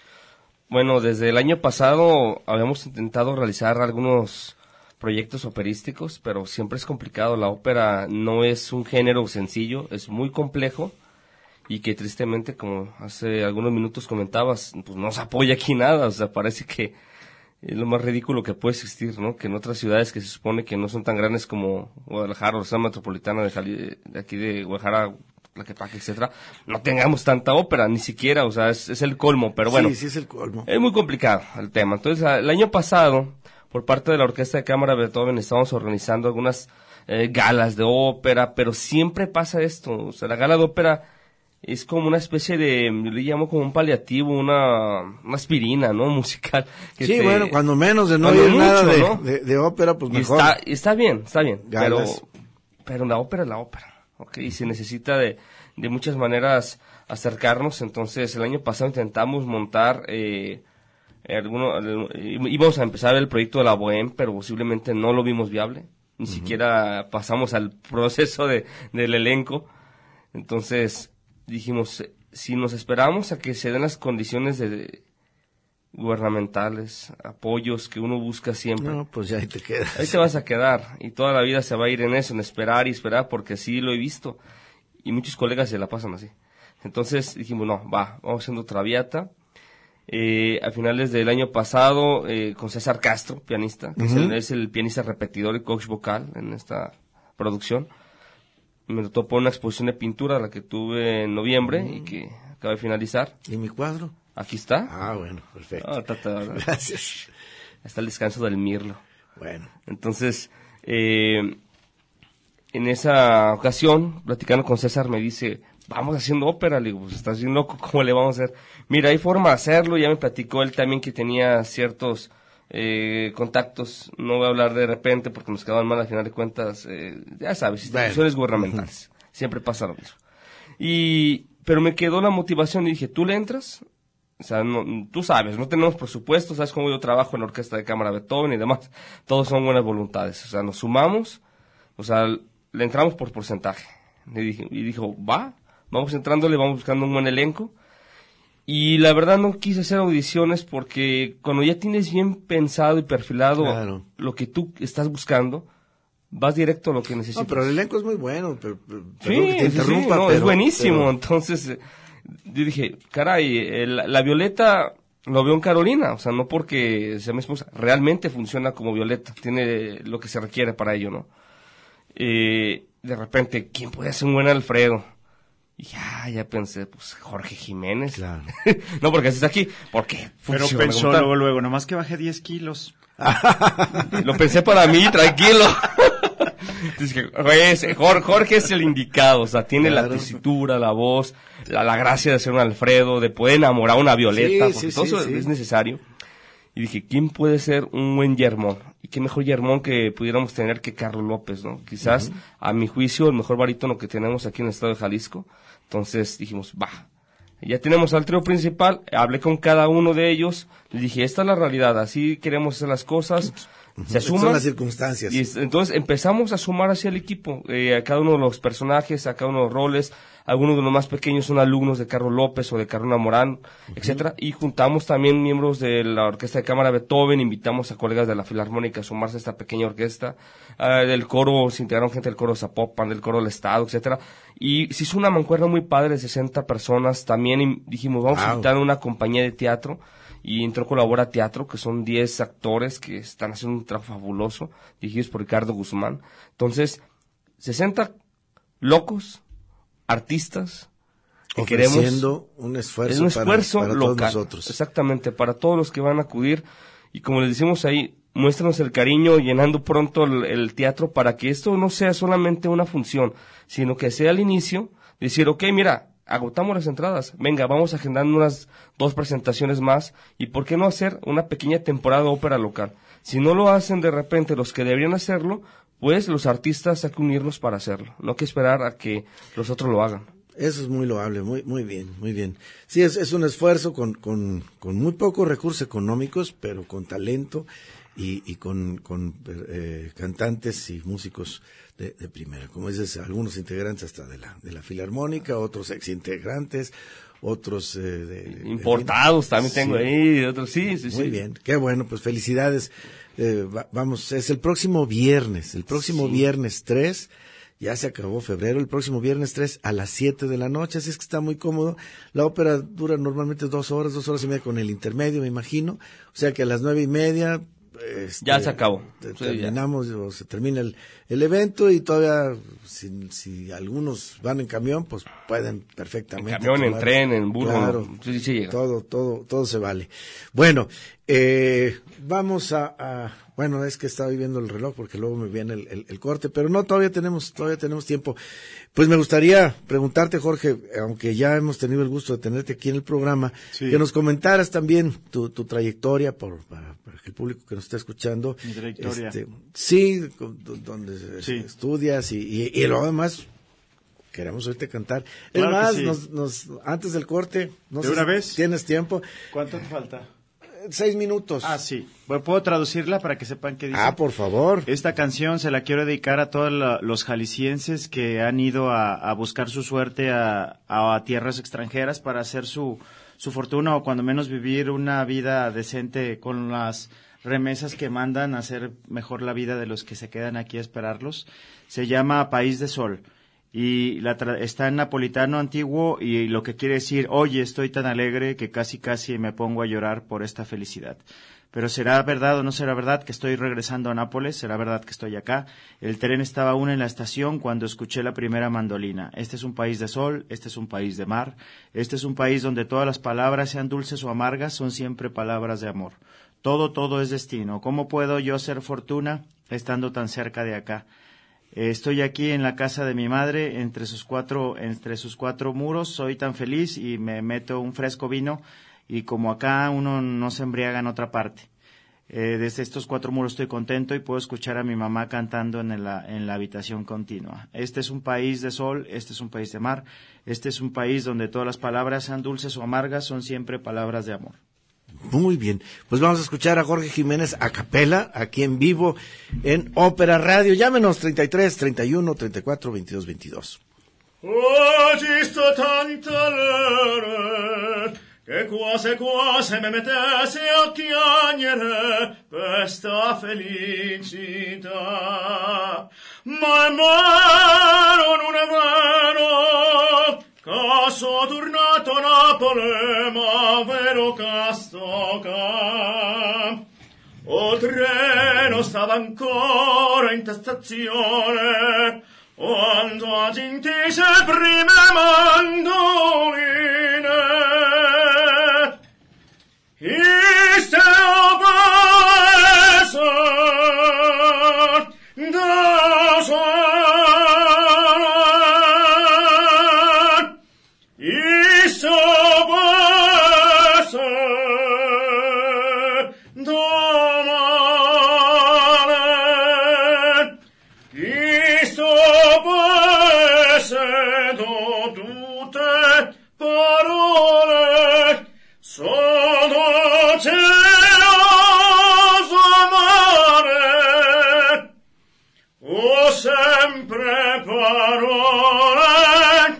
Bueno, desde el año pasado habíamos intentado realizar algunos proyectos operísticos, pero siempre es complicado. La ópera no es un género sencillo, es muy complejo y que tristemente, como hace algunos minutos comentabas, pues no se apoya aquí nada. O sea, parece que es lo más ridículo que puede existir, ¿no? Que en otras ciudades que se supone que no son tan grandes como Guadalajara o la zona metropolitana de, Jali- de aquí de Guadalajara, Tlaquepaque, etcétera, no tengamos tanta ópera, ni siquiera, o sea, es, es el colmo, pero bueno. Sí, sí es el colmo. Es muy complicado el tema. Entonces, el año pasado, por parte de la Orquesta de Cámara de Beethoven, estábamos organizando algunas eh, galas de ópera, pero siempre pasa esto, o sea, la gala de ópera es como una especie de, yo le llamo como un paliativo, una, una aspirina, ¿no? Musical. Que sí, te, bueno, cuando menos de no cuando oír mucho, nada de, ¿no? de, de ópera, pues y mejor. Está, está bien, está bien, Galas. pero, pero la ópera es la ópera. Okay, y se necesita de, de muchas maneras acercarnos. Entonces, el año pasado intentamos montar, eh, alguno, eh, íbamos a empezar el proyecto de la Bohème, pero posiblemente no lo vimos viable. Ni uh-huh. siquiera pasamos al proceso de, del elenco. Entonces, dijimos, si nos esperamos a que se den las condiciones de, de gubernamentales, apoyos que uno busca siempre. No, pues ya ahí te quedas. Ahí te vas a quedar y toda la vida se va a ir en eso, en esperar y esperar, porque así lo he visto y muchos colegas se la pasan así. Entonces dijimos, no, va, vamos haciendo Traviata. Eh, a finales del año pasado, eh, con César Castro, pianista, que uh-huh. es, el, es el pianista repetidor y coach vocal en esta producción, me topó una exposición de pintura, la que tuve en noviembre uh-huh. y que acaba de finalizar. ¿Y mi cuadro? Aquí está. Ah, bueno, perfecto. Oh, tata, Gracias. Está el descanso del mirlo. Bueno. Entonces, eh, en esa ocasión, platicando con César, me dice, vamos haciendo ópera. Le digo, pues estás bien loco, ¿cómo le vamos a hacer? Mira, hay forma de hacerlo. Ya me platicó él también que tenía ciertos eh, contactos. No voy a hablar de repente porque nos quedaban mal al final de cuentas. Eh, ya sabes, instituciones bueno. gubernamentales. Uh-huh. Siempre pasa lo mismo. Y, pero me quedó la motivación y dije, ¿tú le entras? O sea, no, tú sabes, no tenemos presupuesto, sabes cómo yo trabajo en la Orquesta de Cámara Beethoven y demás. Todos son buenas voluntades. O sea, nos sumamos, o sea, le entramos por porcentaje. Y, dije, y dijo, va, vamos entrándole, vamos buscando un buen elenco. Y la verdad no quise hacer audiciones porque cuando ya tienes bien pensado y perfilado claro. lo que tú estás buscando, vas directo a lo que necesitas. No, pero el elenco es muy bueno, pero, pero sí, que te interrumpa, sí, no, pero, es buenísimo. Pero... Entonces, eh, yo dije, caray, el, la Violeta lo veo en Carolina, o sea, no porque sea mi esposa, realmente funciona como Violeta, tiene lo que se requiere para ello, ¿no? Eh, de repente, ¿quién puede ser un buen Alfredo? Y ya, ya pensé, pues Jorge Jiménez. Claro. No, porque así está aquí, porque Pero pensó luego, luego, nomás que bajé diez kilos. Lo pensé para mí, tranquilo. Entonces, Jorge, Jorge es el indicado, o sea, tiene claro. la tesitura, la voz, la, la gracia de ser un Alfredo, de poder enamorar a una Violeta, sí, porque sí, todo sí, eso sí. es necesario. Y dije, ¿quién puede ser un buen Yermón? Y qué mejor Yermón que pudiéramos tener que Carlos López, ¿no? Quizás, uh-huh. a mi juicio, el mejor barítono que tenemos aquí en el estado de Jalisco. Entonces dijimos, va, ya tenemos al trío principal, hablé con cada uno de ellos, les dije, esta es la realidad, así queremos hacer las cosas, uh-huh. se suman. Son las circunstancias. Y entonces empezamos a sumar hacia el equipo, eh, a cada uno de los personajes, a cada uno de los roles. Algunos de los más pequeños son alumnos de Carlos López o de Carolina Morán, uh-huh. etcétera, y juntamos también miembros de la Orquesta de Cámara Beethoven, invitamos a colegas de la Filarmónica a sumarse a esta pequeña orquesta, uh, del coro, se integraron gente del coro Zapopan, del coro del Estado, etcétera, y se hizo una mancuerna muy padre de sesenta personas, también dijimos, vamos wow. a invitar a una compañía de teatro, y entró Colabora Teatro, que son diez actores que están haciendo un trabajo fabuloso, dirigidos por Ricardo Guzmán. Entonces, sesenta locos, artistas que ofreciendo queremos un esfuerzo, es un esfuerzo para, para local, todos nosotros. Exactamente, para todos los que van a acudir, y como les decimos ahí, muéstranos el cariño llenando pronto el, el teatro para que esto no sea solamente una función, sino que sea al inicio, decir, ok, mira, agotamos las entradas, venga, vamos agendando unas dos presentaciones más, y por qué no hacer una pequeña temporada de ópera local. Si no lo hacen de repente los que deberían hacerlo, pues los artistas hay que unirnos para hacerlo, no hay que esperar a que los otros lo hagan. Eso es muy loable, muy muy bien, muy bien. Sí, es, es un esfuerzo con, con, con muy pocos recursos económicos, pero con talento y, y con, con eh, cantantes y músicos de, de primera. Como dices, algunos integrantes hasta de la, de la Filarmónica, otros exintegrantes, otros... Eh, de, importados de, también sí. tengo ahí, otros sí, sí, Muy sí. bien, qué bueno, pues felicidades. Eh, va, vamos, es el próximo viernes, el próximo sí. viernes tres, ya se acabó febrero, el próximo viernes tres a las siete de la noche, así es que está muy cómodo. La ópera dura normalmente dos horas, dos horas y media con el intermedio, me imagino, o sea que a las nueve y media... Este, ya se acabó. Terminamos, sí, o se termina el, el evento y todavía, si, si algunos van en camión, pues pueden perfectamente. En camión, tomar, en tren, en burro. Claro, sí, sí llega. todo, todo, todo se vale. Bueno, eh, vamos a, a, bueno, es que estaba viendo el reloj porque luego me viene el, el, el corte, pero no, todavía tenemos, todavía tenemos tiempo. Pues me gustaría preguntarte, Jorge, aunque ya hemos tenido el gusto de tenerte aquí en el programa, sí. que nos comentaras también tu, tu trayectoria por, para, para que el público que nos está escuchando. Mi trayectoria. Este, sí, donde sí. estudias y, y, y lo demás. Queremos oírte cantar. Claro es más, sí. nos, nos, antes del corte, no ¿De sé una si vez? ¿Tienes tiempo? ¿Cuánto te falta? Seis minutos. Ah, sí. Bueno, ¿puedo traducirla para que sepan qué dice? Ah, por favor. Esta canción se la quiero dedicar a todos la, los jaliscienses que han ido a, a buscar su suerte a, a, a tierras extranjeras para hacer su, su fortuna o cuando menos vivir una vida decente con las remesas que mandan, a hacer mejor la vida de los que se quedan aquí a esperarlos. Se llama País de Sol. Y la tra- está en napolitano antiguo y lo que quiere decir, oye, estoy tan alegre que casi casi me pongo a llorar por esta felicidad. Pero ¿será verdad o no será verdad que estoy regresando a Nápoles? ¿Será verdad que estoy acá? El tren estaba aún en la estación cuando escuché la primera mandolina. Este es un país de sol, este es un país de mar, este es un país donde todas las palabras, sean dulces o amargas, son siempre palabras de amor. Todo, todo es destino. ¿Cómo puedo yo ser fortuna estando tan cerca de acá? Estoy aquí en la casa de mi madre, entre sus cuatro, entre sus cuatro muros, soy tan feliz y me meto un fresco vino y como acá uno no se embriaga en otra parte. Eh, desde estos cuatro muros estoy contento y puedo escuchar a mi mamá cantando en la, en la habitación continua. Este es un país de sol, este es un país de mar, este es un país donde todas las palabras, sean dulces o amargas, son siempre palabras de amor. Muy bien, pues vamos a escuchar a Jorge Jiménez a capela, aquí en vivo, en Ópera Radio. Llámenos treinta y tres, treinta y uno, treinta y cuatro, veintidós, veintidós. Oggi sto tanto all'ere che quasi quasi mi mettesse a piangere questa felicità. Ma è vero, non è vero, che sono tornato a Napoli, ma vero che sto qua. O treno stava ancora in stazione, quando a gentise prime mandoline. Iste paese da suonare, iste paese domane, iste paese do tutte parole sono celoso amare, o sempre parole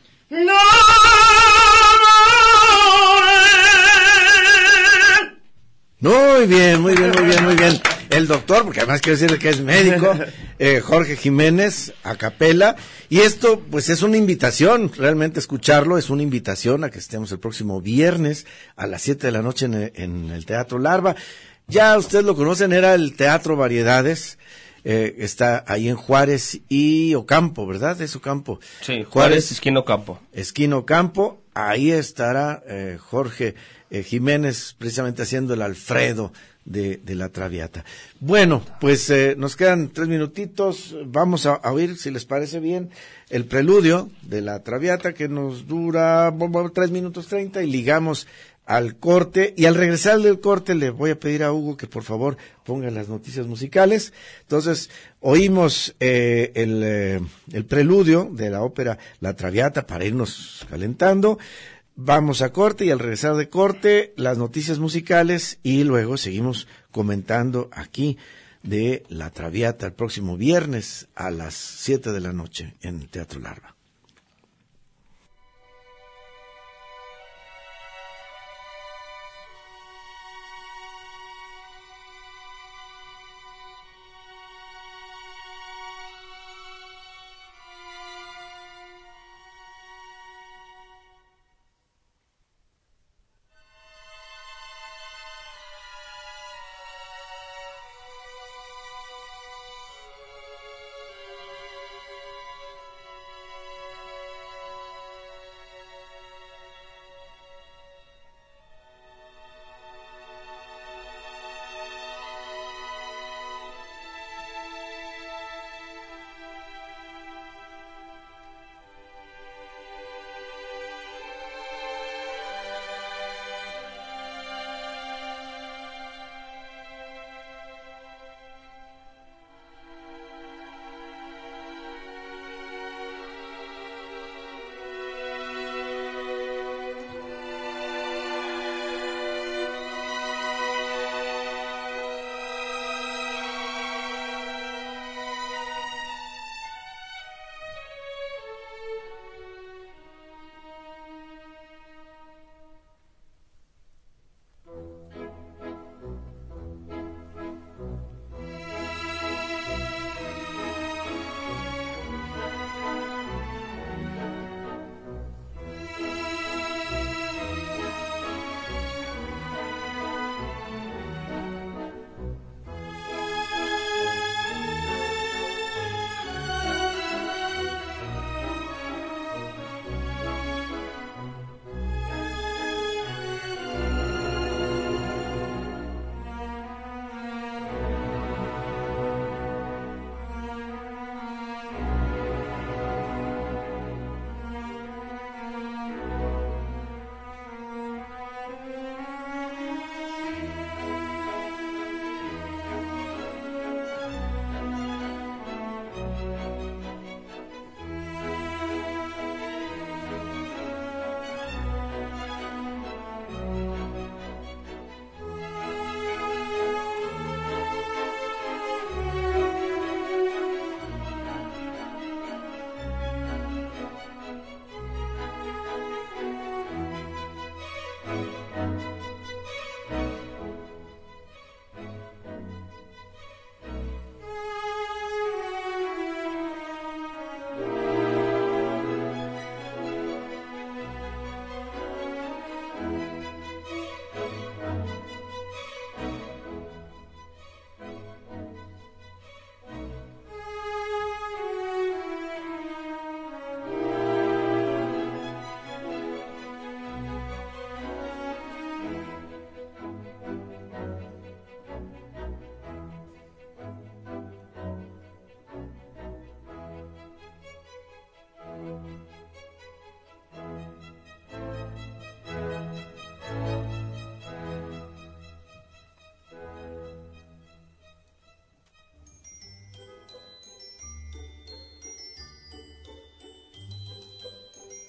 d'amore. Muy bien, muy bien, muy bien, muy bien. El doctor, porque además quiero decirle que es médico, eh, Jorge Jiménez, a capela. Y esto, pues es una invitación, realmente escucharlo, es una invitación a que estemos el próximo viernes a las siete de la noche en el, en el Teatro Larva. Ya ustedes lo conocen, era el Teatro Variedades. Eh, está ahí en Juárez y Ocampo, ¿verdad? Es Ocampo. Sí, Juárez, esquina Ocampo. Esquina Ocampo, ahí estará eh, Jorge eh, Jiménez, precisamente haciendo el Alfredo de, de la Traviata. Bueno, pues eh, nos quedan tres minutitos, vamos a, a oír, si les parece bien, el preludio de la Traviata, que nos dura tres minutos treinta, y ligamos al corte, y al regresar del corte le voy a pedir a Hugo que por favor ponga las noticias musicales. Entonces, oímos eh, el, eh, el preludio de la ópera La Traviata para irnos calentando. Vamos a corte, y al regresar de corte, las noticias musicales, y luego seguimos comentando aquí de La Traviata el próximo viernes a las siete de la noche en el Teatro Larva.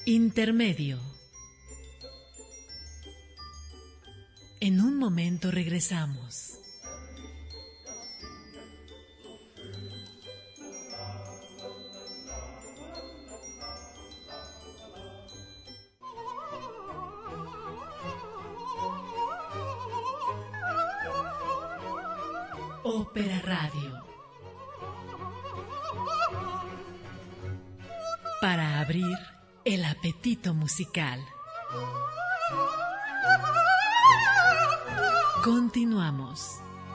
Intermedio. En un momento regresamos. Ópera Radio. Para abrir el apetito musical. Continuamos.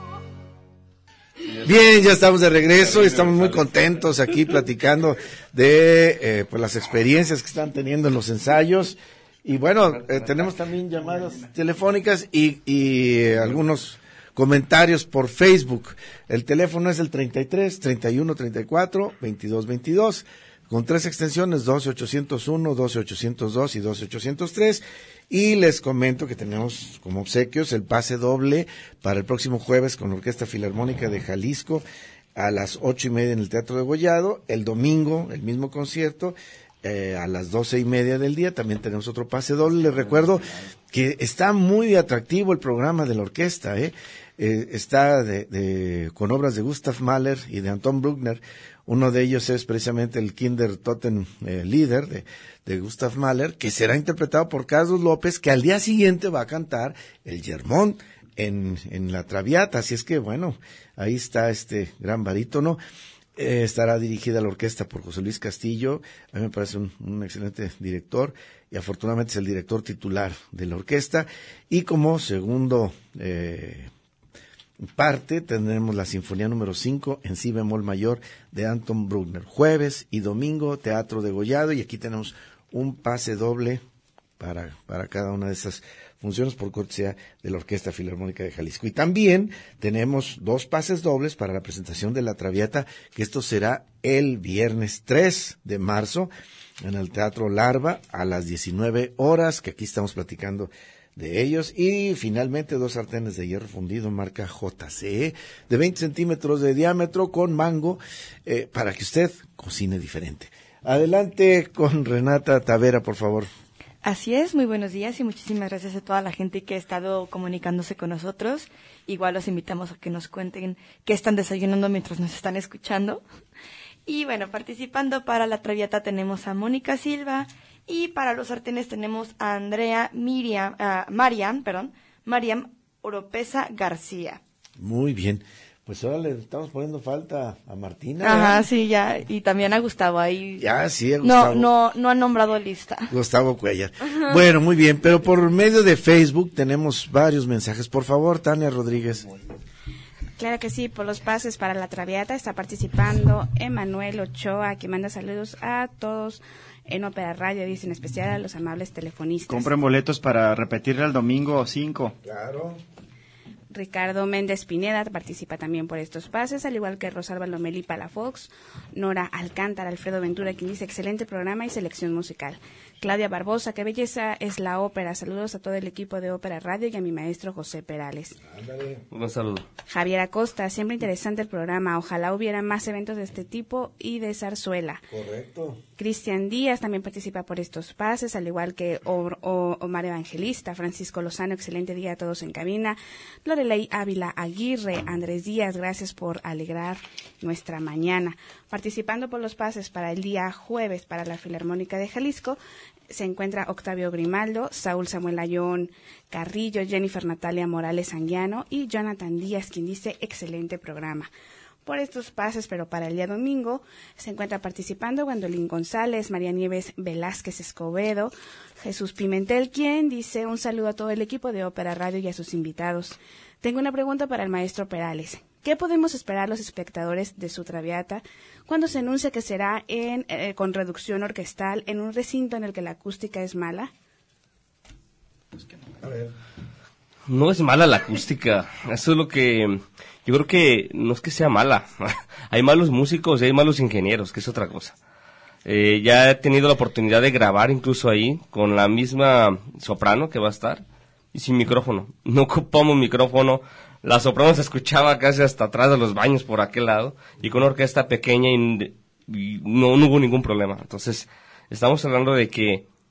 Bien, ya estamos de regreso y estamos muy contentos aquí platicando de eh, pues las experiencias que están teniendo en los ensayos. Y bueno, eh, tenemos también llamadas telefónicas y, y eh, algunos comentarios por Facebook. El teléfono es el treinta y tres, treinta y uno, treinta y cuatro, veintidós, veintidós, con tres extensiones, doce ochocientos uno, doce ochocientos dos y doce ochocientos tres. Y les comento que tenemos como obsequios el pase doble para el próximo jueves con la Orquesta Filarmónica de Jalisco a las ocho y media en el Teatro de Gollado. El domingo, el mismo concierto, eh, a las doce y media del día. También tenemos otro pase doble. Les recuerdo que está muy atractivo el programa de la orquesta, ¿eh? Eh, está de, de, con obras de Gustav Mahler y de Anton Bruckner. Uno de ellos es precisamente el Kinder Toten eh, Lieder de, de Gustav Mahler, que será interpretado por Carlos López, que al día siguiente va a cantar el Germont en, en la Traviata. Así es que, bueno, ahí está este gran barítono. Eh, estará dirigida la orquesta por José Luis Castillo. A mí me parece un, un excelente director y afortunadamente es el director titular de la orquesta. Y como segundo eh, parte tendremos la Sinfonía número cinco en si bemol mayor de Anton Bruckner. Jueves y domingo, Teatro de Gollado, y aquí tenemos un pase doble para, para cada una de esas funciones por cortesía de la Orquesta Filarmónica de Jalisco. Y también tenemos dos pases dobles para la presentación de la Traviata, que esto será el viernes tres de marzo en el Teatro Larva a las diecinueve horas, que aquí estamos platicando de ellos. Y finalmente dos sartenes de hierro fundido marca J C E de veinte centímetros de diámetro con mango, eh, para que usted cocine diferente. Adelante con Renata Tavera, por favor. Así es, muy buenos días y muchísimas gracias a toda la gente que ha estado comunicándose con nosotros. Igual los invitamos a que nos cuenten qué están desayunando mientras nos están escuchando. Y bueno, participando para la Traviata tenemos a Mónica Silva. Y para los sartenes tenemos a Andrea Miriam, uh, Mariam, perdón, Mariam Oropesa García. Muy bien, pues ahora le estamos poniendo falta a Martina. Ajá, ¿eh? sí, ya, y también a Gustavo ahí. Ya, sí, a Gustavo. No, no, no han nombrado lista. Gustavo Cuellar. Ajá. Bueno, muy bien, pero por medio de Facebook tenemos varios mensajes. Por favor, Tania Rodríguez. Claro que sí, por los pases para la Traviata está participando Emanuel Ochoa, que manda saludos a todos en Ópera Radio, dice en especial a los amables telefonistas. Compren boletos para repetirle el domingo cinco. Claro. Ricardo Méndez Pineda participa también por estos pases, al igual que Rosalba Lomelí Palafox, Nora Alcántara, Alfredo Ventura, quien dice excelente programa y selección musical. Claudia Barbosa, qué belleza es la ópera. Saludos a todo el equipo de Ópera Radio y a mi maestro José Perales. Ándale. Un saludo. Javier Acosta, siempre interesante el programa. Ojalá hubiera más eventos de este tipo y de zarzuela. Correcto. Cristian Díaz también participa por estos pases, al igual que o, o, Omar Evangelista, Francisco Lozano, excelente día a todos en cabina. Lorelei Ávila Aguirre, Andrés Díaz, gracias por alegrar nuestra mañana. Participando por los pases para el día jueves para la Filarmónica de Jalisco, se encuentra Octavio Grimaldo, Saúl Samuel Ayón Carrillo, Jennifer Natalia Morales Anguiano y Jonathan Díaz, quien dice excelente programa. Por estos pases, pero para el día domingo, se encuentra participando Gwendolyn González, María Nieves Velázquez Escobedo, Jesús Pimentel, quien dice un saludo a todo el equipo de Ópera Radio y a sus invitados. Tengo una pregunta para el maestro Perales. ¿Qué podemos esperar los espectadores de su Traviata cuando se anuncia que será en eh, con reducción orquestal en un recinto en el que la acústica es mala? A ver. No es mala la acústica, eso es lo que... Yo creo que no es que sea mala, hay malos músicos y hay malos ingenieros, que es otra cosa. Eh, ya he tenido la oportunidad de grabar incluso ahí con la misma soprano que va a estar y sin micrófono. No ocupamos micrófono, la soprano se escuchaba casi hasta atrás de los baños por aquel lado y con una orquesta pequeña y, y no, no hubo ningún problema. Entonces estamos hablando de que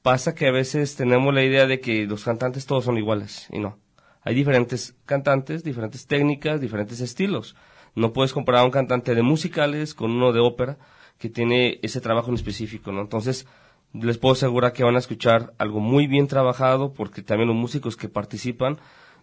Pasa que a veces tenemos la idea de que los cantantes todos son iguales, y no. Hay diferentes cantantes, diferentes técnicas, diferentes estilos. No puedes comparar a un cantante de musicales con uno de ópera que tiene ese trabajo en específico, ¿no? Entonces, les puedo asegurar que van a escuchar algo muy bien trabajado, porque también los músicos que participan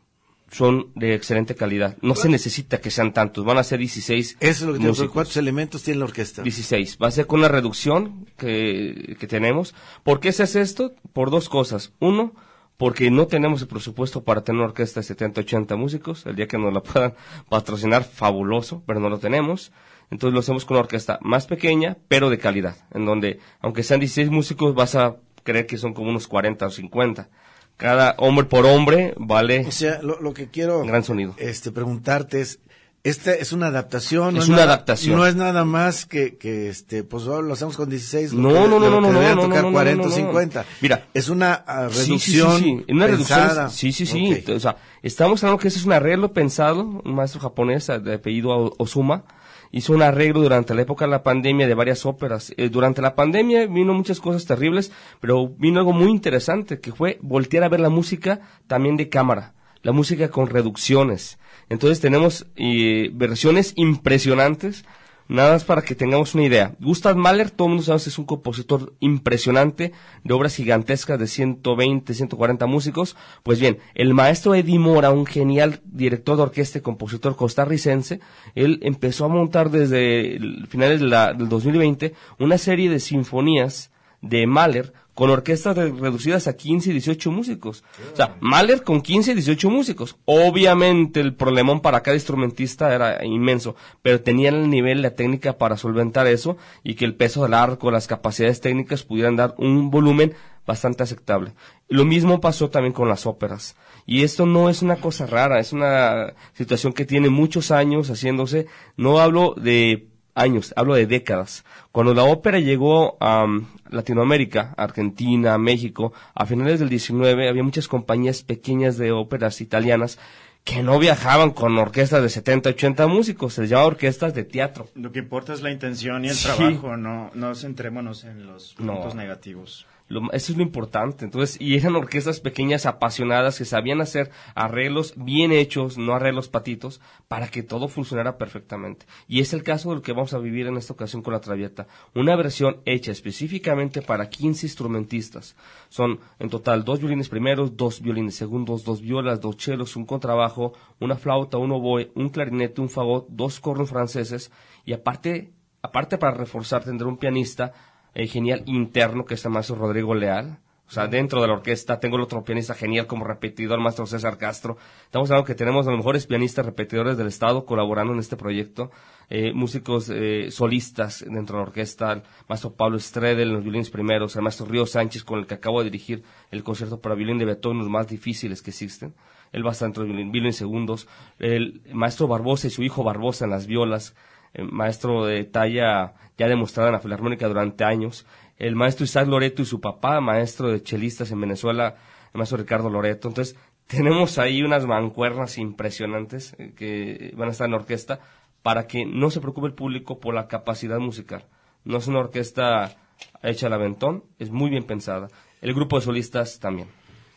son de excelente calidad. No se necesita que sean tantos, van a ser dieciséis Eso es lo que te músicos. ¿Cuántos elementos tiene la orquesta? dieciséis. Va a ser con una reducción que, que tenemos. ¿Por qué se hace esto? Por dos cosas. Uno, porque no tenemos el presupuesto para tener una orquesta de setenta, ochenta músicos. El día que nos la puedan patrocinar, fabuloso, pero no lo tenemos. Entonces lo hacemos con una orquesta más pequeña, pero de calidad, en donde, aunque sean dieciséis músicos, vas a creer que son como unos cuarenta o cincuenta. Cada hombre por hombre vale. O sea, lo, lo que quiero gran sonido. Este, preguntarte es, esta es una adaptación. Es no una nada, adaptación. No es nada más que, que este, pues oh, lo hacemos con dieciséis. No, que, no, no, no, no, no, no, tocar no, cuarenta no, o no, cincuenta. Mira. Es una uh, reducción. Sí, sí, sí, sí. Una pensada. reducción. Sí, sí, sí. Okay. O sea, estamos hablando que ese es un arreglo pensado. Un maestro japonés de apellido Ozuma hizo un arreglo durante la época de la pandemia de varias óperas. Eh, durante la pandemia vino muchas cosas terribles, pero vino algo muy interesante, que fue voltear a ver la música también de cámara, la música con reducciones. Entonces tenemos eh, versiones impresionantes, nada más para que tengamos una idea. Gustav Mahler, todo el mundo sabe que es un compositor impresionante, de obras gigantescas de ciento veinte, ciento cuarenta músicos. Pues bien, el maestro Eddie Mora, un genial director de orquesta y compositor costarricense, él empezó a montar desde el finales de la, del dos mil veinte una serie de sinfonías de Mahler con orquestas de, reducidas a quince y dieciocho músicos. O sea, Mahler con quince y dieciocho músicos. Obviamente el problemón para cada instrumentista era inmenso, pero tenían el nivel, la técnica para solventar eso y que el peso del arco, las capacidades técnicas pudieran dar un volumen bastante aceptable. Lo mismo pasó también con las óperas. Y esto no es una cosa rara, es una situación que tiene muchos años haciéndose. No hablo de años, hablo de décadas. Cuando la ópera llegó a um, Latinoamérica, Argentina, México, a finales del diecinueve, había muchas compañías pequeñas de óperas italianas que no viajaban con orquestas de setenta, ochenta músicos, se les llama orquestas de teatro. Lo que importa es la intención y el Sí. trabajo, no, no centrémonos en los puntos No. negativos. Lo, eso es lo importante. Entonces, y eran orquestas pequeñas apasionadas que sabían hacer arreglos bien hechos, no arreglos patitos, para que todo funcionara perfectamente. Y es el caso de lo que vamos a vivir en esta ocasión con la Traviata. Una versión hecha específicamente para quince instrumentistas. Son en total dos violines primeros, dos violines segundos, dos violas, dos chelos, un contrabajo, una flauta, un oboe, un clarinete, un fagot, dos cornos franceses y aparte, aparte para reforzar tendrá un pianista Eh, genial interno, que es el maestro Rodrigo Leal. O sea, dentro de la orquesta tengo el otro pianista genial como repetidor, el maestro César Castro. Estamos hablando que tenemos a los mejores pianistas repetidores del estado colaborando en este proyecto. Eh, músicos eh, solistas dentro de la orquesta, el maestro Pablo Estredel en los violines primeros, el maestro Río Sánchez con el que acabo de dirigir el concierto para violín de Beethoven, los más difíciles que existen. Él va a estar dentro de violín, violín segundos. El maestro Barbosa y su hijo Barbosa en las violas. Eh, maestro de talla ya demostrada en la Filarmónica durante años, el maestro Isaac Loreto y su papá, maestro de chelistas en Venezuela, el maestro Ricardo Loreto. Entonces, tenemos ahí unas mancuernas impresionantes eh, que van a estar en la orquesta para que no se preocupe el público por la capacidad musical. No es una orquesta hecha al aventón, es muy bien pensada. El grupo de solistas también.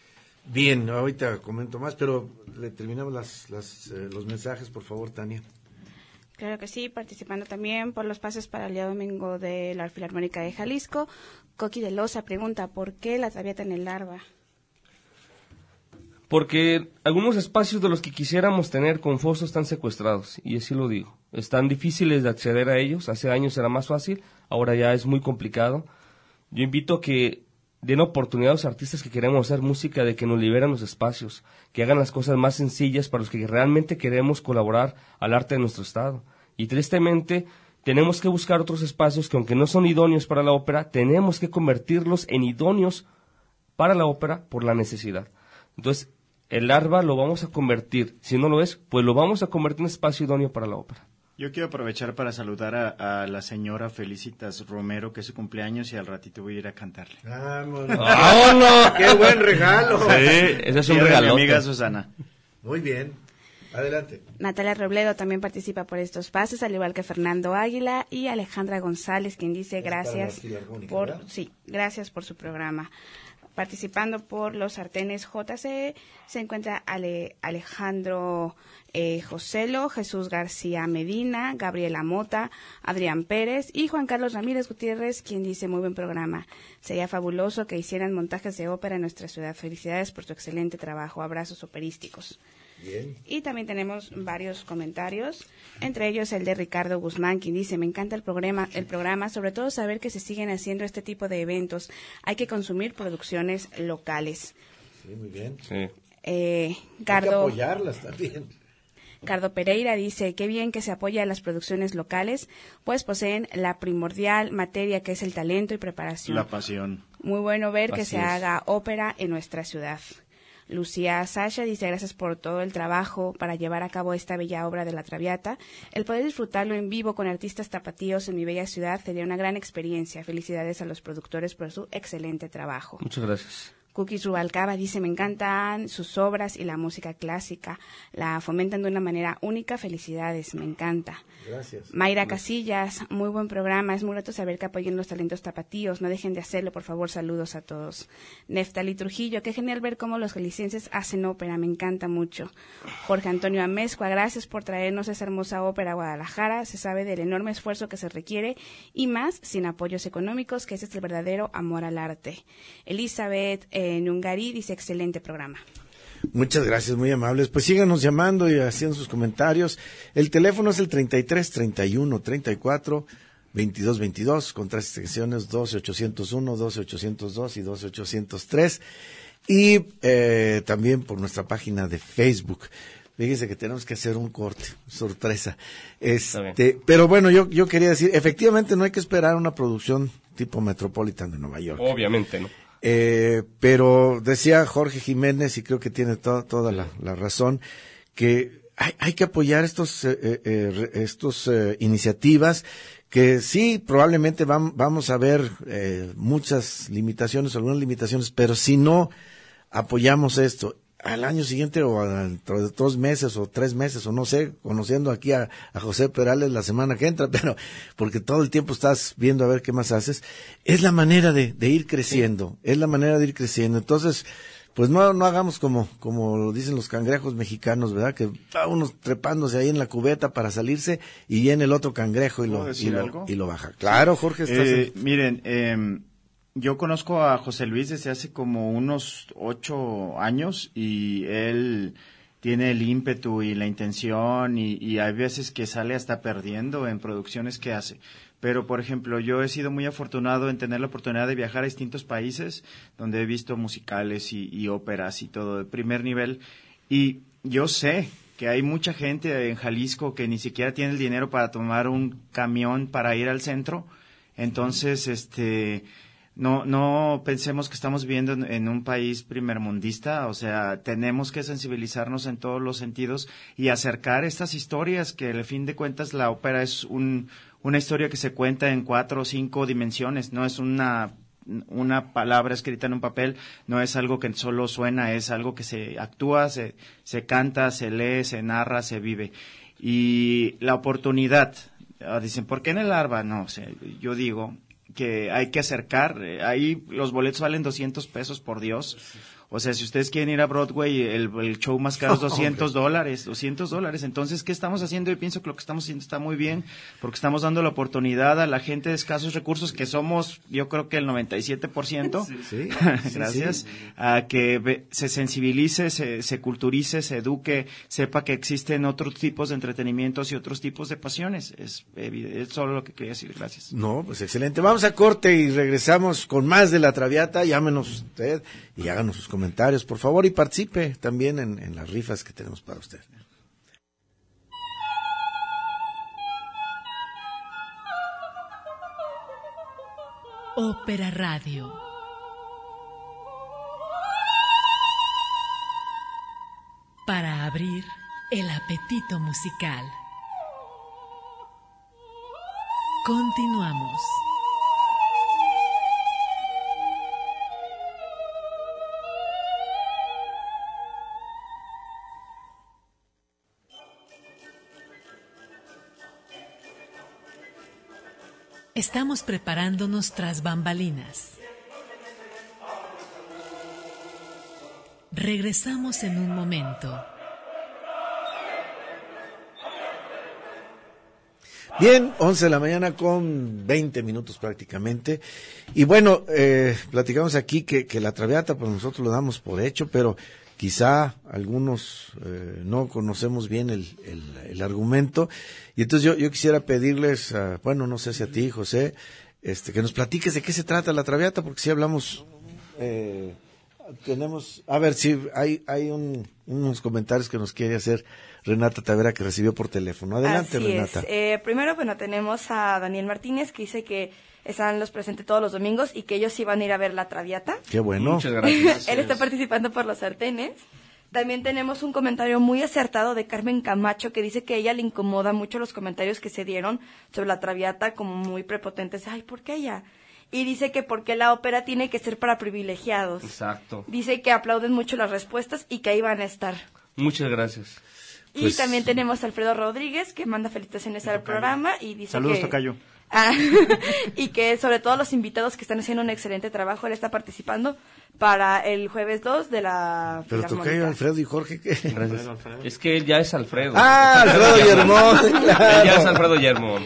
Bien, ahorita comento más, pero le terminamos las, las, eh, los mensajes, por favor, Tania. Claro que sí, participando también por los pases para el día domingo de la Filarmónica de Jalisco. Coqui de Loza pregunta, ¿por qué la Traviata en el Larva? Porque algunos espacios de los que quisiéramos tener con fosos están secuestrados, y así lo digo. Están difíciles de acceder a ellos, hace años era más fácil, ahora ya es muy complicado. Yo invito a que den oportunidad a los artistas que queremos hacer música, de que nos liberen los espacios, que hagan las cosas más sencillas para los que realmente queremos colaborar al arte de nuestro estado. Y tristemente tenemos que buscar otros espacios que, aunque no son idóneos para la ópera, tenemos que convertirlos en idóneos para la ópera por la necesidad. Entonces, el Larva lo vamos a convertir, si no lo es, pues lo vamos a convertir en un espacio idóneo para la ópera. Yo quiero aprovechar para saludar a, a la señora Felicitas Romero, que es su cumpleaños, y al ratito voy a ir a cantarle. ¡Vámonos! ¡Vámonos! ¡Qué buen regalo! Sí, ese es un Y a mi regalote. amiga Susana. Muy bien. Adelante. Natalia Robledo también participa por estos pases, al igual que Fernando Águila y Alejandra González, quien dice Es para gracias la Filarmónica, por ¿verdad? sí, gracias por su programa. Participando por los sartenes J C se encuentra Ale, Alejandro eh, Joselo, Jesús García Medina, Gabriela Mota, Adrián Pérez y Juan Carlos Ramírez Gutiérrez, quien dice muy buen programa. Sería fabuloso que hicieran montajes de ópera en nuestra ciudad. Felicidades por tu excelente trabajo. Abrazos operísticos. Bien. Y también tenemos varios comentarios, entre ellos el de Ricardo Guzmán, quien dice, me encanta el programa, el programa, sobre todo saber que se siguen haciendo este tipo de eventos. Hay que consumir producciones locales. Sí, muy bien. Sí. Eh, Hay Cardo, que apoyarlas también. Cardo Pereira dice, qué bien que se apoya a las producciones locales, pues poseen la primordial materia que es el talento y preparación. La pasión. Muy bueno ver que Así se es. haga ópera en nuestra ciudad. Lucía Sasha dice, gracias por todo el trabajo para llevar a cabo esta bella obra de La Traviata. El poder disfrutarlo en vivo con artistas tapatíos en mi bella ciudad sería una gran experiencia. Felicidades a los productores por su excelente trabajo. Muchas gracias. Cookies Rubalcaba dice, me encantan sus obras y la música clásica. La fomentan de una manera única. Felicidades, me encanta. Gracias. Mayra Casillas, muy buen programa. Es muy grato saber que apoyen los talentos tapatíos. No dejen de hacerlo, por favor. Saludos a todos. Neftali Trujillo, qué genial ver cómo los jaliscienses hacen ópera. Me encanta mucho. Jorge Antonio Amezcua, gracias por traernos esa hermosa ópera a Guadalajara. Se sabe del enorme esfuerzo que se requiere y más sin apoyos económicos, que ese es el verdadero amor al arte. Elizabeth eh, Nungarí dice, excelente programa. Muchas gracias, muy amables. Pues síganos llamando y haciendo sus comentarios. El teléfono es el treinta y tres, treinta y uno, treinta y cuatro, veintidós, veintidós, con tres extensiones doce ochocientos uno, doce ochocientos dos y doce ochocientos tres. Y eh, también por nuestra página de Facebook. Fíjese que tenemos que hacer un corte, sorpresa. Este, pero bueno, yo, yo quería decir, efectivamente no hay que esperar una producción tipo Metropolitan de Nueva York. Obviamente, ¿no? Eh, pero decía Jorge Jiménez, y creo que tiene to- toda la, la razón, que hay, hay que apoyar estos, eh, eh, estos eh, iniciativas que sí, probablemente vam- vamos a ver eh, muchas limitaciones, algunas limitaciones, pero si no apoyamos esto, al año siguiente o dentro de dos meses o tres meses o no sé, conociendo aquí a, a José Perales la semana que entra, pero porque todo el tiempo estás viendo a ver qué más haces, es la manera de, de ir creciendo, sí. es la manera de ir creciendo. Entonces, pues no, no hagamos como, como lo dicen los cangrejos mexicanos, ¿verdad? Que va uno trepándose ahí en la cubeta para salirse y viene el otro cangrejo y lo, y lo, y lo baja. Claro, Jorge, estás eh, en... Miren, eh, yo conozco a José Luis desde hace como unos ocho años y él tiene el ímpetu y la intención y, y hay veces que sale hasta perdiendo en producciones que hace. Pero, por ejemplo, yo he sido muy afortunado en tener la oportunidad de viajar a distintos países donde he visto musicales y, y óperas y todo de primer nivel. Y yo sé que hay mucha gente en Jalisco que ni siquiera tiene el dinero para tomar un camión para ir al centro. Entonces, este... No, no pensemos que estamos viviendo en, en un país primermundista, o sea, tenemos que sensibilizarnos en todos los sentidos y acercar estas historias que, al fin de cuentas, la ópera es un, una historia que se cuenta en cuatro o cinco dimensiones, no es una, una palabra escrita en un papel, no es algo que solo suena, es algo que se actúa, se, se canta, se lee, se narra, se vive. Y la oportunidad, dicen, ¿por qué en el Arba? No, o sea, yo digo que hay que acercar, ahí los boletos valen doscientos pesos, por Dios. O sea, si ustedes quieren ir a Broadway, el, el show más caro es doscientos dólares, doscientos dólares. Entonces, ¿qué estamos haciendo? Yo pienso que lo que estamos haciendo está muy bien, porque estamos dando la oportunidad a la gente de escasos recursos, que somos, yo creo que el noventa y siete por ciento, sí, sí, gracias, sí, sí. a que ve, se sensibilice, se, se culturice, se eduque, sepa que existen otros tipos de entretenimientos y otros tipos de pasiones. Es, es solo lo que quería decir, gracias. No, pues excelente. Vamos a corte y regresamos con más de La Traviata. Llámenos usted y háganos sus comentarios, por favor, y participe también en, en las rifas que tenemos para usted. Ópera Radio. Para abrir el apetito musical. Continuamos. Estamos preparándonos tras bambalinas. Regresamos en un momento. Bien, once de la mañana con veinte minutos prácticamente. Y bueno, eh, platicamos aquí que, que la Traviata, pues nosotros lo damos por hecho, pero quizá algunos eh, no conocemos bien el, el, el argumento. Y entonces yo, yo quisiera pedirles, a, bueno, no sé si a ti, José, este, que nos platiques de qué se trata la Traviata, porque si hablamos... Eh, tenemos, a ver, si hay, hay un, unos comentarios que nos quiere hacer Renata Tavera, que recibió por teléfono. Adelante, Así Renata. Es. Eh, primero, bueno, tenemos a Daniel Martínez, que dice que están los presentes todos los domingos y que ellos sí van a ir a ver la Traviata. Qué bueno. Muchas gracias. Él está participando por los sartenes. También tenemos un comentario muy acertado de Carmen Camacho, que dice que a ella le incomoda mucho los comentarios que se dieron sobre la Traviata, como muy prepotentes. Ay, ¿por qué ella? Y dice que porque la ópera tiene que ser para privilegiados. Exacto. Dice que aplauden mucho las respuestas y que ahí van a estar. Muchas gracias. Y Pues- también tenemos a Alfredo Rodríguez, que manda felicitaciones al programa y dice Saludos, que... tocayo. Ah, y que sobre todo los invitados que están haciendo un excelente trabajo, él está participando para el jueves dos de la Pero Filarmónica. Tocayo, Alfredo y Jorge, ¿qué? Gracias. Es que él ya es Alfredo. Ah, Alfredo Yermón, Él ya claro. es Alfredo Yermón.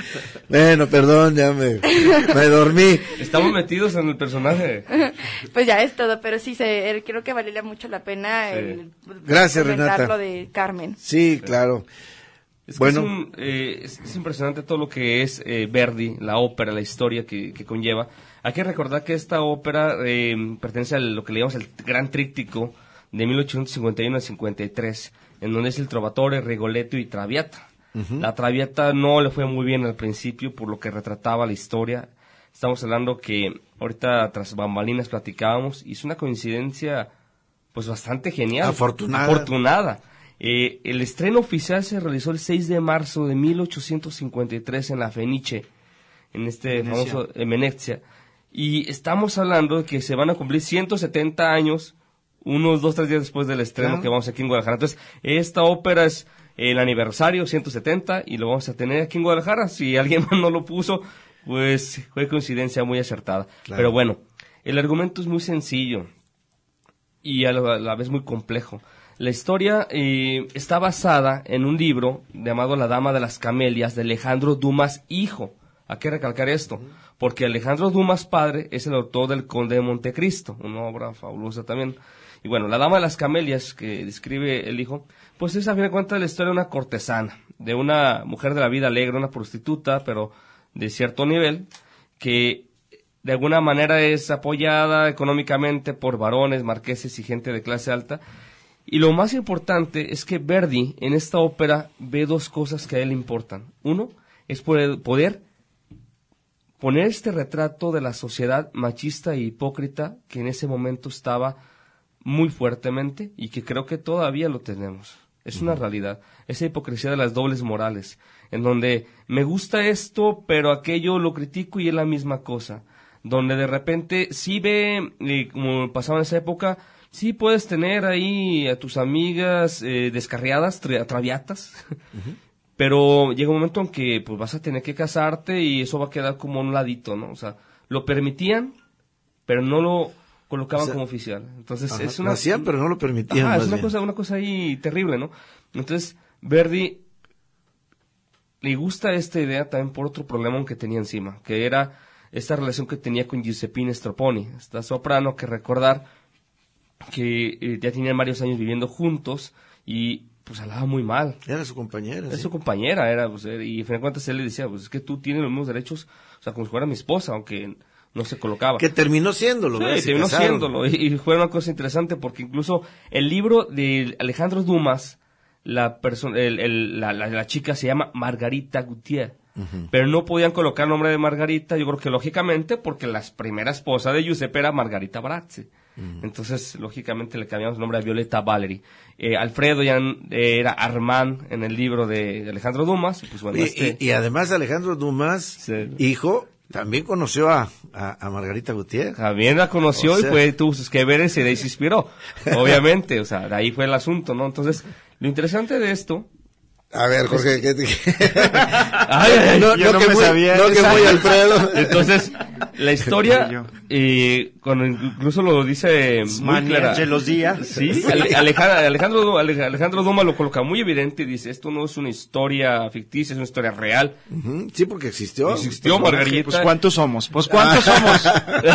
Bueno, perdón, ya me, me dormí. Estamos metidos en el personaje. Pues ya es todo, pero sí, se, él- creo que valiría mucho la pena Sí. el Gracias, comentar Renata. lo de Carmen. Sí, claro. Es, que Bueno. es, un, eh, es, es impresionante todo lo que es eh, Verdi, la ópera, la historia que, que conlleva. Hay que recordar que esta ópera eh, pertenece a lo que le llamamos el gran tríptico de mil ochocientos cincuenta y uno al cincuenta y tres, en donde es el Trovatore, Rigoletto y Traviata. Uh-huh. La Traviata no le fue muy bien al principio por lo que retrataba la historia. Estamos hablando que ahorita tras bambalinas platicábamos y es una coincidencia pues bastante genial. Afortunada. Afortunada. Eh, el estreno oficial se realizó el seis de marzo de mil ochocientos cincuenta y tres en la Fenice, en este Venecia. famoso eh, Venecia. Y estamos hablando de que se van a cumplir ciento setenta años, unos dos, tres días después del estreno Claro. que vamos aquí en Guadalajara. Entonces, esta ópera es el aniversario ciento setenta y lo vamos a tener aquí en Guadalajara. Si alguien más no lo puso, pues fue coincidencia muy acertada. Claro. Pero bueno, el argumento es muy sencillo y a la, a la vez muy complejo. La historia eh, está basada en un libro llamado La Dama de las Camelias de Alejandro Dumas hijo. Hay que recalcar esto, porque Alejandro Dumas padre es el autor del Conde de Montecristo, una obra fabulosa también. Y bueno, La Dama de las Camelias, que describe el hijo, pues es a fin de cuentas la historia de una cortesana, de una mujer de la vida alegre, una prostituta, pero de cierto nivel, que de alguna manera es apoyada económicamente por varones, marqueses y gente de clase alta. Y lo más importante es que Verdi en esta ópera ve dos cosas que a él le importan. Uno es poder, poder poner este retrato de la sociedad machista e hipócrita que en ese momento estaba muy fuertemente y que creo que todavía lo tenemos. Es una realidad, esa hipocresía de las dobles morales, en donde me gusta esto, pero aquello lo critico y es la misma cosa. Donde de repente sí ve, eh, como pasaba en esa época, sí puedes tener ahí a tus amigas eh, descarriadas, tra- traviatas, uh-huh. Pero llega un momento en que pues vas a tener que casarte y eso va a quedar como a un ladito, ¿no? O sea, lo permitían, pero no lo colocaban o sea, como oficial. Entonces ajá, es una... lo hacían, pero no lo permitían. Ajá, más es una bien. cosa, una cosa ahí terrible, ¿no? Entonces, Verdi le gusta esta idea también por otro problema que tenía encima, que era esta relación que tenía con Giuseppina Strepponi, esta soprano que recordar que eh, ya tenían varios años viviendo juntos y pues hablaba muy mal. Era su compañera. Era ¿sí? su compañera, era, pues, y a fin de cuentas él le decía, pues es que tú tienes los mismos derechos, o sea, como si fuera mi esposa, aunque no se colocaba. Que terminó siéndolo, sí, ¿verdad? Se terminó casaron. siéndolo, y, y fue una cosa interesante porque incluso el libro de Alejandro Dumas, la, perso- el, el, la, la, la chica se llama Margarita Gutiérrez. Uh-huh. Pero no podían colocar el nombre de Margarita, yo creo que lógicamente porque la primera esposa de Giuseppe era Margarita Barazzi. Uh-huh. Entonces, lógicamente le cambiamos el nombre a Violeta Valery. Eh, Alfredo ya eh, era Armand en el libro de, de Alejandro Dumas. Pues, bueno, y, este... y, y además Alejandro Dumas, sí. hijo, también conoció a, a, a Margarita Gutiérrez. También la conoció o sea... y fue, tuvo sus que veres y de ahí se inspiró. Obviamente, o sea, de ahí fue el asunto, ¿no? Entonces, lo interesante de esto... A ver, Jorge, ¿qué te... ay, ay, no, yo no, no que me muy, sabía. No, que muy Alfredo. Entonces, la historia, eh, con, incluso lo dice muy clara. de los días. Sí, Ale- Alejandro, Alejandro, Alejandro Doma lo coloca muy evidente y dice, esto no es una historia ficticia, es una historia real. Uh-huh. Sí, porque existió. Existió, Margarita. Pues ¿cuántos somos? Pues ¿cuántos somos?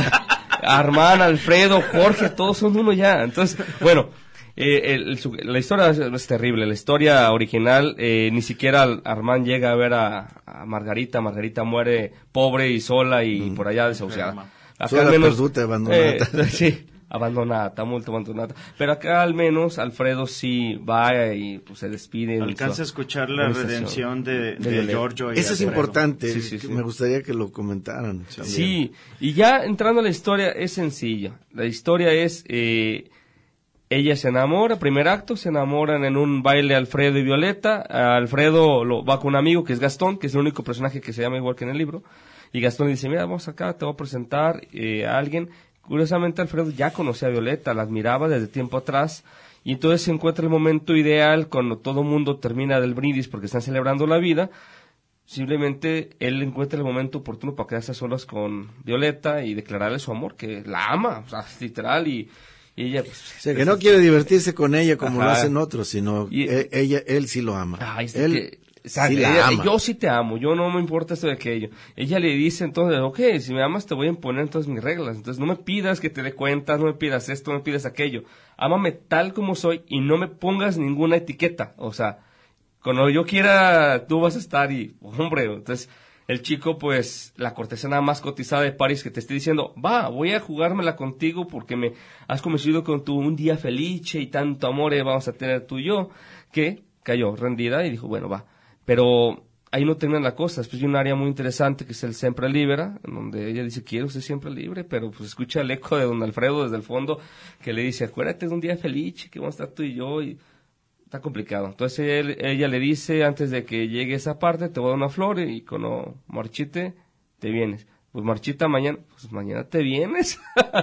Armán, Alfredo, Jorge, todos son uno ya. Entonces, bueno, eh, el, su, la historia es, es terrible. La historia original, eh, ni siquiera Armán llega a ver a, a Margarita. Margarita muere pobre y sola y mm. por allá desahuciada. Acá al menos, perduta, abandonada. Eh, sí, abandonada, muy abandonada. Pero acá al menos Alfredo sí va y pues se despide. Alcanza a escuchar la redención de, de, de Giorgio. Eso es importante, sí, sí, sí. Me gustaría que lo comentaran. También. Sí, y ya entrando a la historia es sencilla. La historia es, eh, ella se enamora, primer acto, se enamoran en un baile Alfredo y Violeta. Alfredo lo, va con un amigo que es Gastón, que es el único personaje que se llama igual que en el libro. Y Gastón le dice, mira, vamos acá, te voy a presentar eh, a alguien. Curiosamente, Alfredo ya conocía a Violeta, la admiraba desde tiempo atrás, y entonces se encuentra el momento ideal cuando todo mundo termina del brindis porque están celebrando la vida. Simplemente él encuentra el momento oportuno para quedarse a solas con Violeta y declararle su amor, que la ama, o sea, literal, y, y ella... Pues, o sea, que no quiere divertirse con ella como Ajá. lo hacen otros, sino y, él, ella, él sí lo ama. Ay, es él, que, Exacto, sí ella, yo sí te amo, yo no me importa esto de aquello. Ella le dice entonces, ok, si me amas te voy a imponer entonces mis reglas, entonces no me pidas que te dé cuentas, no me pidas esto, no me pidas aquello. Ámame tal como soy y no me pongas ninguna etiqueta, o sea, cuando yo quiera tú vas a estar y, hombre, entonces el chico pues, la cortesana más cotizada de París que te esté diciendo, va, voy a jugármela contigo porque me has convencido con tu un día feliz y tanto amor vamos a tener tú y yo, que cayó rendida y dijo, bueno, va. Pero ahí no termina la cosa, después hay un área muy interesante que es el Siempre Libera, en donde ella dice, quiero ser siempre libre, pero pues escucha el eco de don Alfredo desde el fondo, que le dice, acuérdate de un día feliz, que vamos a estar tú y yo, y está complicado. Entonces él, ella le dice, antes de que llegue esa parte, te voy a dar una flor, y cuando marchite, te vienes. Pues marchita mañana, pues mañana te vienes.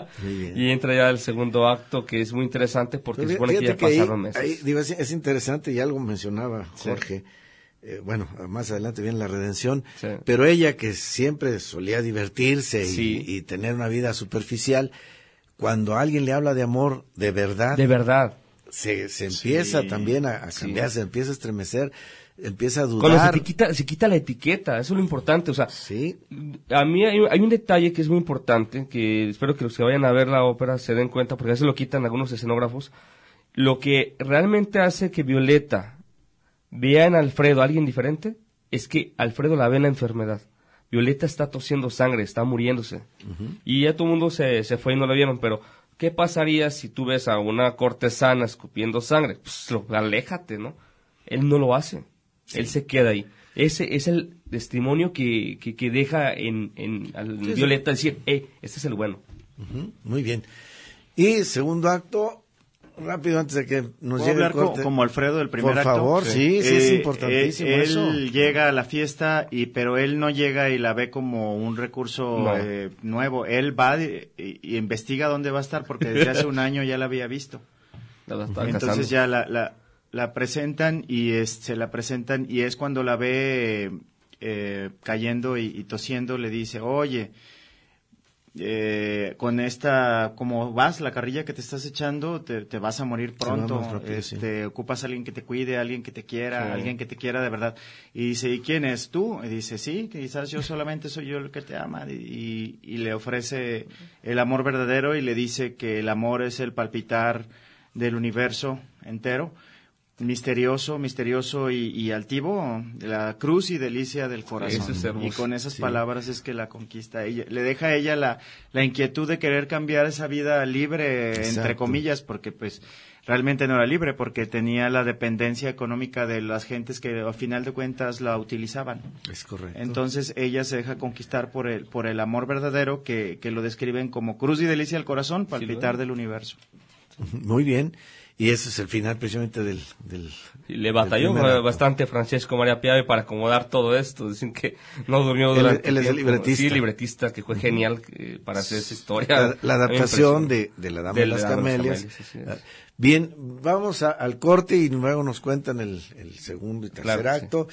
Y entra ya el segundo acto, que es muy interesante, porque se supone que ya pasaron meses. Ahí, digo, es, es interesante, y algo mencionaba Jorge, sí. Eh, bueno, más adelante viene la redención, sí. Pero ella que siempre solía divertirse y, sí. y tener una vida superficial, cuando alguien le habla de amor de verdad, de verdad, se, se empieza sí. también a, a cambiar, sí. se empieza a estremecer, empieza a dudar. Cuando se quita, se quita la etiqueta, eso es lo importante, o sea, sí. a mí hay, hay un detalle que es muy importante, que espero que los que vayan a ver la ópera se den cuenta, porque a veces lo quitan algunos escenógrafos, lo que realmente hace que Violeta vea en Alfredo a alguien diferente, es que Alfredo la ve en la enfermedad. Violeta está tosiendo sangre, está muriéndose. Uh-huh. Y ya todo el mundo se, se fue y no la vieron, pero ¿qué pasaría si tú ves a una cortesana escupiendo sangre? Pues lo, aléjate, ¿no? Él no lo hace, sí. Él se queda ahí. Ese es el testimonio que, que, que deja en, en al sí, Violeta sí. decir, eh, este es el bueno. Uh-huh. Muy bien. Y segundo acto... Rápido, antes de que nos llegue hablar el corte. Como Alfredo del primer Por acto. Por favor, sí, sí, eh, es importantísimo eh, eso. Él llega a la fiesta, y pero él no llega y la ve como un recurso no. eh, nuevo. Él va y, y investiga dónde va a estar, porque desde hace un año ya la había visto. La Entonces casando. ya la, la, la presentan y es, se la presentan y es cuando la ve eh, cayendo y, y tosiendo, le dice, oye... Eh, con esta, como vas, la carrilla que te estás echando, te, te vas a morir pronto, rápido, este, sí. Ocupas a alguien que te cuide, alguien que te quiera, sí. alguien que te quiera de verdad. Y dice, ¿y quién es tú? Y dice, sí, quizás yo solamente soy yo el que te ama. Y, y le ofrece el amor verdadero y le dice que el amor es el palpitar del universo entero. Misterioso, misterioso y, y altivo, la cruz y delicia del corazón. Es y con esas sí. palabras es que la conquista ella, le deja a ella la, la inquietud de querer cambiar esa vida libre, Exacto. entre comillas, porque pues realmente no era libre, porque tenía la dependencia económica de las gentes que al final de cuentas la utilizaban. Es correcto. Entonces ella se deja conquistar por el, por el amor verdadero que, que lo describen como cruz y delicia del corazón, palpitar sí, del universo. Muy bien. Y ese es el final precisamente del... del Le batalló bastante Francesco María Piave para acomodar todo esto. Dicen que no durmió durante Él, él es el libretista. Sí, libretista, que fue genial eh, para hacer esa historia. La, la adaptación de, de La Dama de las Camelias. Sí, sí. Bien, vamos a, al corte y luego nos cuentan el, el segundo y tercer claro, acto. Sí.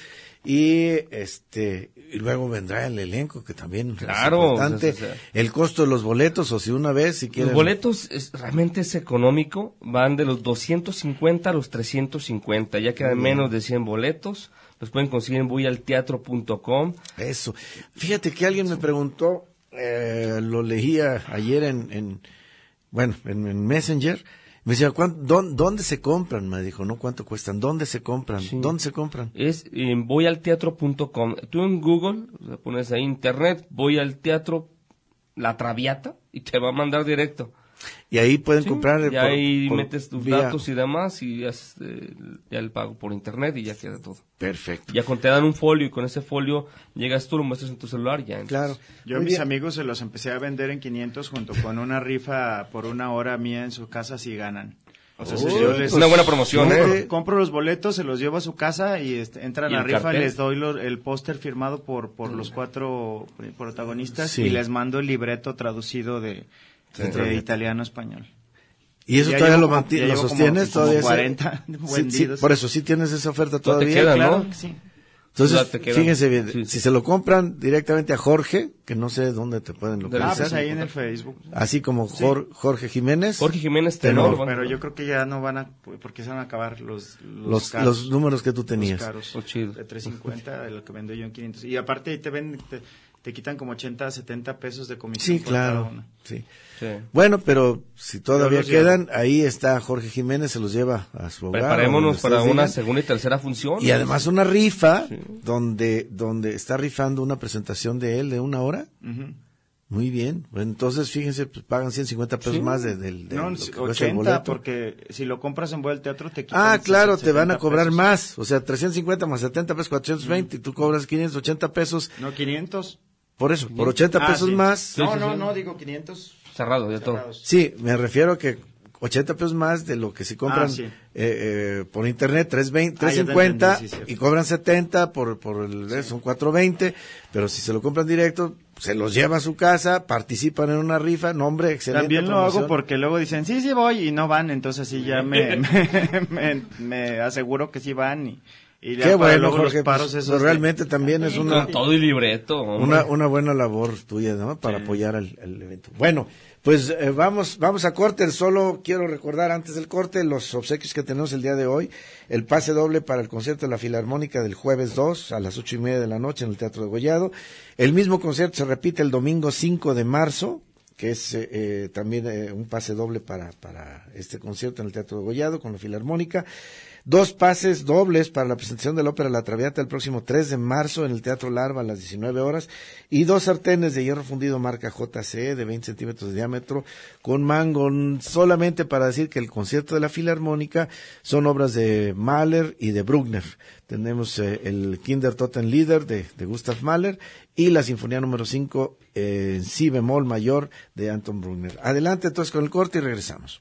y este y luego vendrá el elenco, que también Claro, es importante. o sea, o sea, el costo de los boletos, o si una vez, si quieren... Los boletos es, realmente es económico, van de los doscientos cincuenta a los trescientos cincuenta, ya quedan menos de cien boletos, los pueden conseguir en voy al teatro punto com. Eso. Fíjate que alguien me preguntó, eh, lo leía ayer en, en bueno, en, en Messenger, me decía, ¿dónde, ¿dónde se compran? Me dijo, no, ¿cuánto cuestan? ¿Dónde se compran? Sí. ¿Dónde se compran? Es en voy al teatro punto com. Tú en Google pones ahí internet, voy al teatro, La Traviata, y te va a mandar directo. Y ahí pueden Sí, comprar... y por- ahí por metes tus vía- datos y demás, y haces eh, ya el pago por internet y ya queda todo. Perfecto. Ya con, te dan un folio, y con ese folio llegas tú, lo muestras en tu celular, ya. entonces- Claro. Yo a Muy mis bien. amigos se los empecé a vender en quinientos junto con una rifa por una hora mía en su casa si ganan. O sea, si Uy, yo Es les una buena promoción, Fíjate. ¿eh? compro los boletos, se los llevo a su casa y este, entran ¿Y a el rifa, cartel? les doy lo- el póster firmado por por los cuatro pr- protagonistas Sí. y les mando el libreto traducido de, Sí. de italiano a español. ¿Y eso Ya todavía llevo lo, como- manti- ya lo llevo como- sostienes? como todavía ese- cuarenta Sí, sí, vendidos. por eso sí tienes esa oferta Todavía todavía. te queda, Claro ¿no? que sí. Entonces, Ya te queda. fíjense bien, Sí. si se lo compran directamente a Jorge, que no sé dónde te pueden Ah, localizar, pues ahí en el Facebook. así como Jor- Jorge Jiménez, Jorge Jiménez Tenor. Tenor. Pero yo creo que ya no van a, porque se van a acabar los los, los, caros, los números que tú los tenías. caros, Oh, chido. de trescientos cincuenta de lo que vendo yo en quinientos. Y aparte ahí te ven, te, te quitan como ochenta, setenta pesos de comisión Sí, por cada claro. uno. Sí. Sí. Bueno, pero si todavía Yo los llevo. quedan, ahí está Jorge Jiménez, se los lleva a su hogar. Preparémonos donde para ustedes una digan. segunda y tercera función. Y además una rifa donde donde está rifando una presentación de él de una hora. Ujú. Muy bien. Bueno, entonces, fíjense, pues, pagan ciento cincuenta pesos Sí. más de, del de No, lo que cuesta el ochenta, boleto. porque si lo compras en Voy al Teatro te quitan Ah, claro, te van a setenta cobrar pesos. más. O sea, trescientos cincuenta más setenta pesos, cuatrocientos veinte. Y tú cobras quinientos ochenta pesos. No, quinientos. Por eso, por ochenta Ah, pesos sí. más. No, sí, no, sí. no, digo quinientos Cerrado, ya todo. cerrados. Sí, me refiero a que ochenta pesos más de lo que se compran Ah, sí. eh, eh, por internet, trescientos veinte, Ah, ya te trescientos cincuenta, entendí, sí, cierto. y cobran setenta por, por el, eh, son cuatrocientos veinte, pero si se lo compran directo, se los lleva a su casa, participan en una rifa, nombre, excelente. También lo promoción. hago porque luego dicen, sí, sí voy, y no van, entonces sí ya me, me, me, me aseguro que sí van y, y ya Qué para bueno, luego Jorge, los paros pues, esos de- realmente también es una, Con todo y libreto. hombre. una, una buena labor tuya, ¿no? Para Sí. apoyar al, al evento. Bueno, pues eh, vamos, vamos a corte. Solo quiero recordar antes del corte los obsequios que tenemos el día de hoy. El pase doble para el concierto de la Filarmónica del jueves dos a las ocho y media de la noche en el Teatro de Gollado. El mismo concierto se repite el domingo cinco de marzo, que es eh, eh, también eh, un pase doble para, para este concierto en el Teatro de Gollado con la Filarmónica. Dos pases dobles para la presentación de la ópera La Traviata el próximo tres de marzo en el Teatro Larva a las diecinueve horas. Y dos sartenes de hierro fundido marca J C E de veinte centímetros de diámetro con mango. Solamente para decir que el concierto de la Filarmónica son obras de Mahler y de Bruckner. Tenemos eh, el Kinder Totenlieder de, de Gustav Mahler y la Sinfonía número cinco eh, en si bemol mayor de Anton Bruckner. Adelante entonces con el corte y regresamos.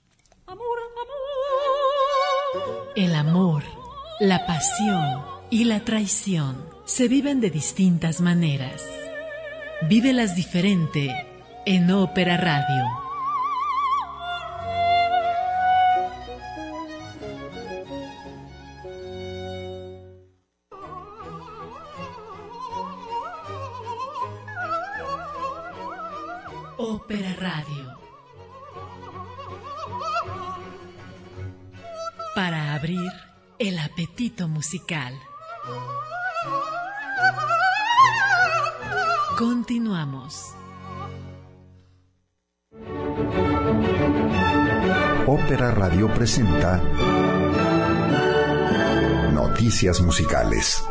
El amor, la pasión y la traición se viven de distintas maneras. Vívelas diferente en Ópera Radio. Ópera Radio. Para abrir el apetito musical. Continuamos. Ópera Radio presenta Noticias Musicales.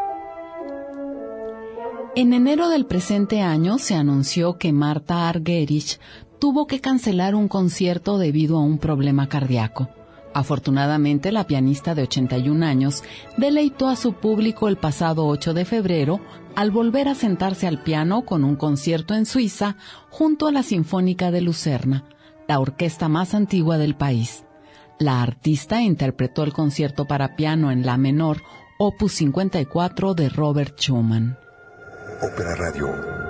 En enero del presente año se anunció que Marta Argerich tuvo que cancelar un concierto debido a un problema cardíaco. Afortunadamente, la pianista de ochenta y un años deleitó a su público el pasado ocho de febrero al volver a sentarse al piano con un concierto en Suiza junto a la Sinfónica de Lucerna, la orquesta más antigua del país. La artista interpretó el concierto para piano en la menor, opus cincuenta y cuatro de Robert Schumann. Ópera Radio.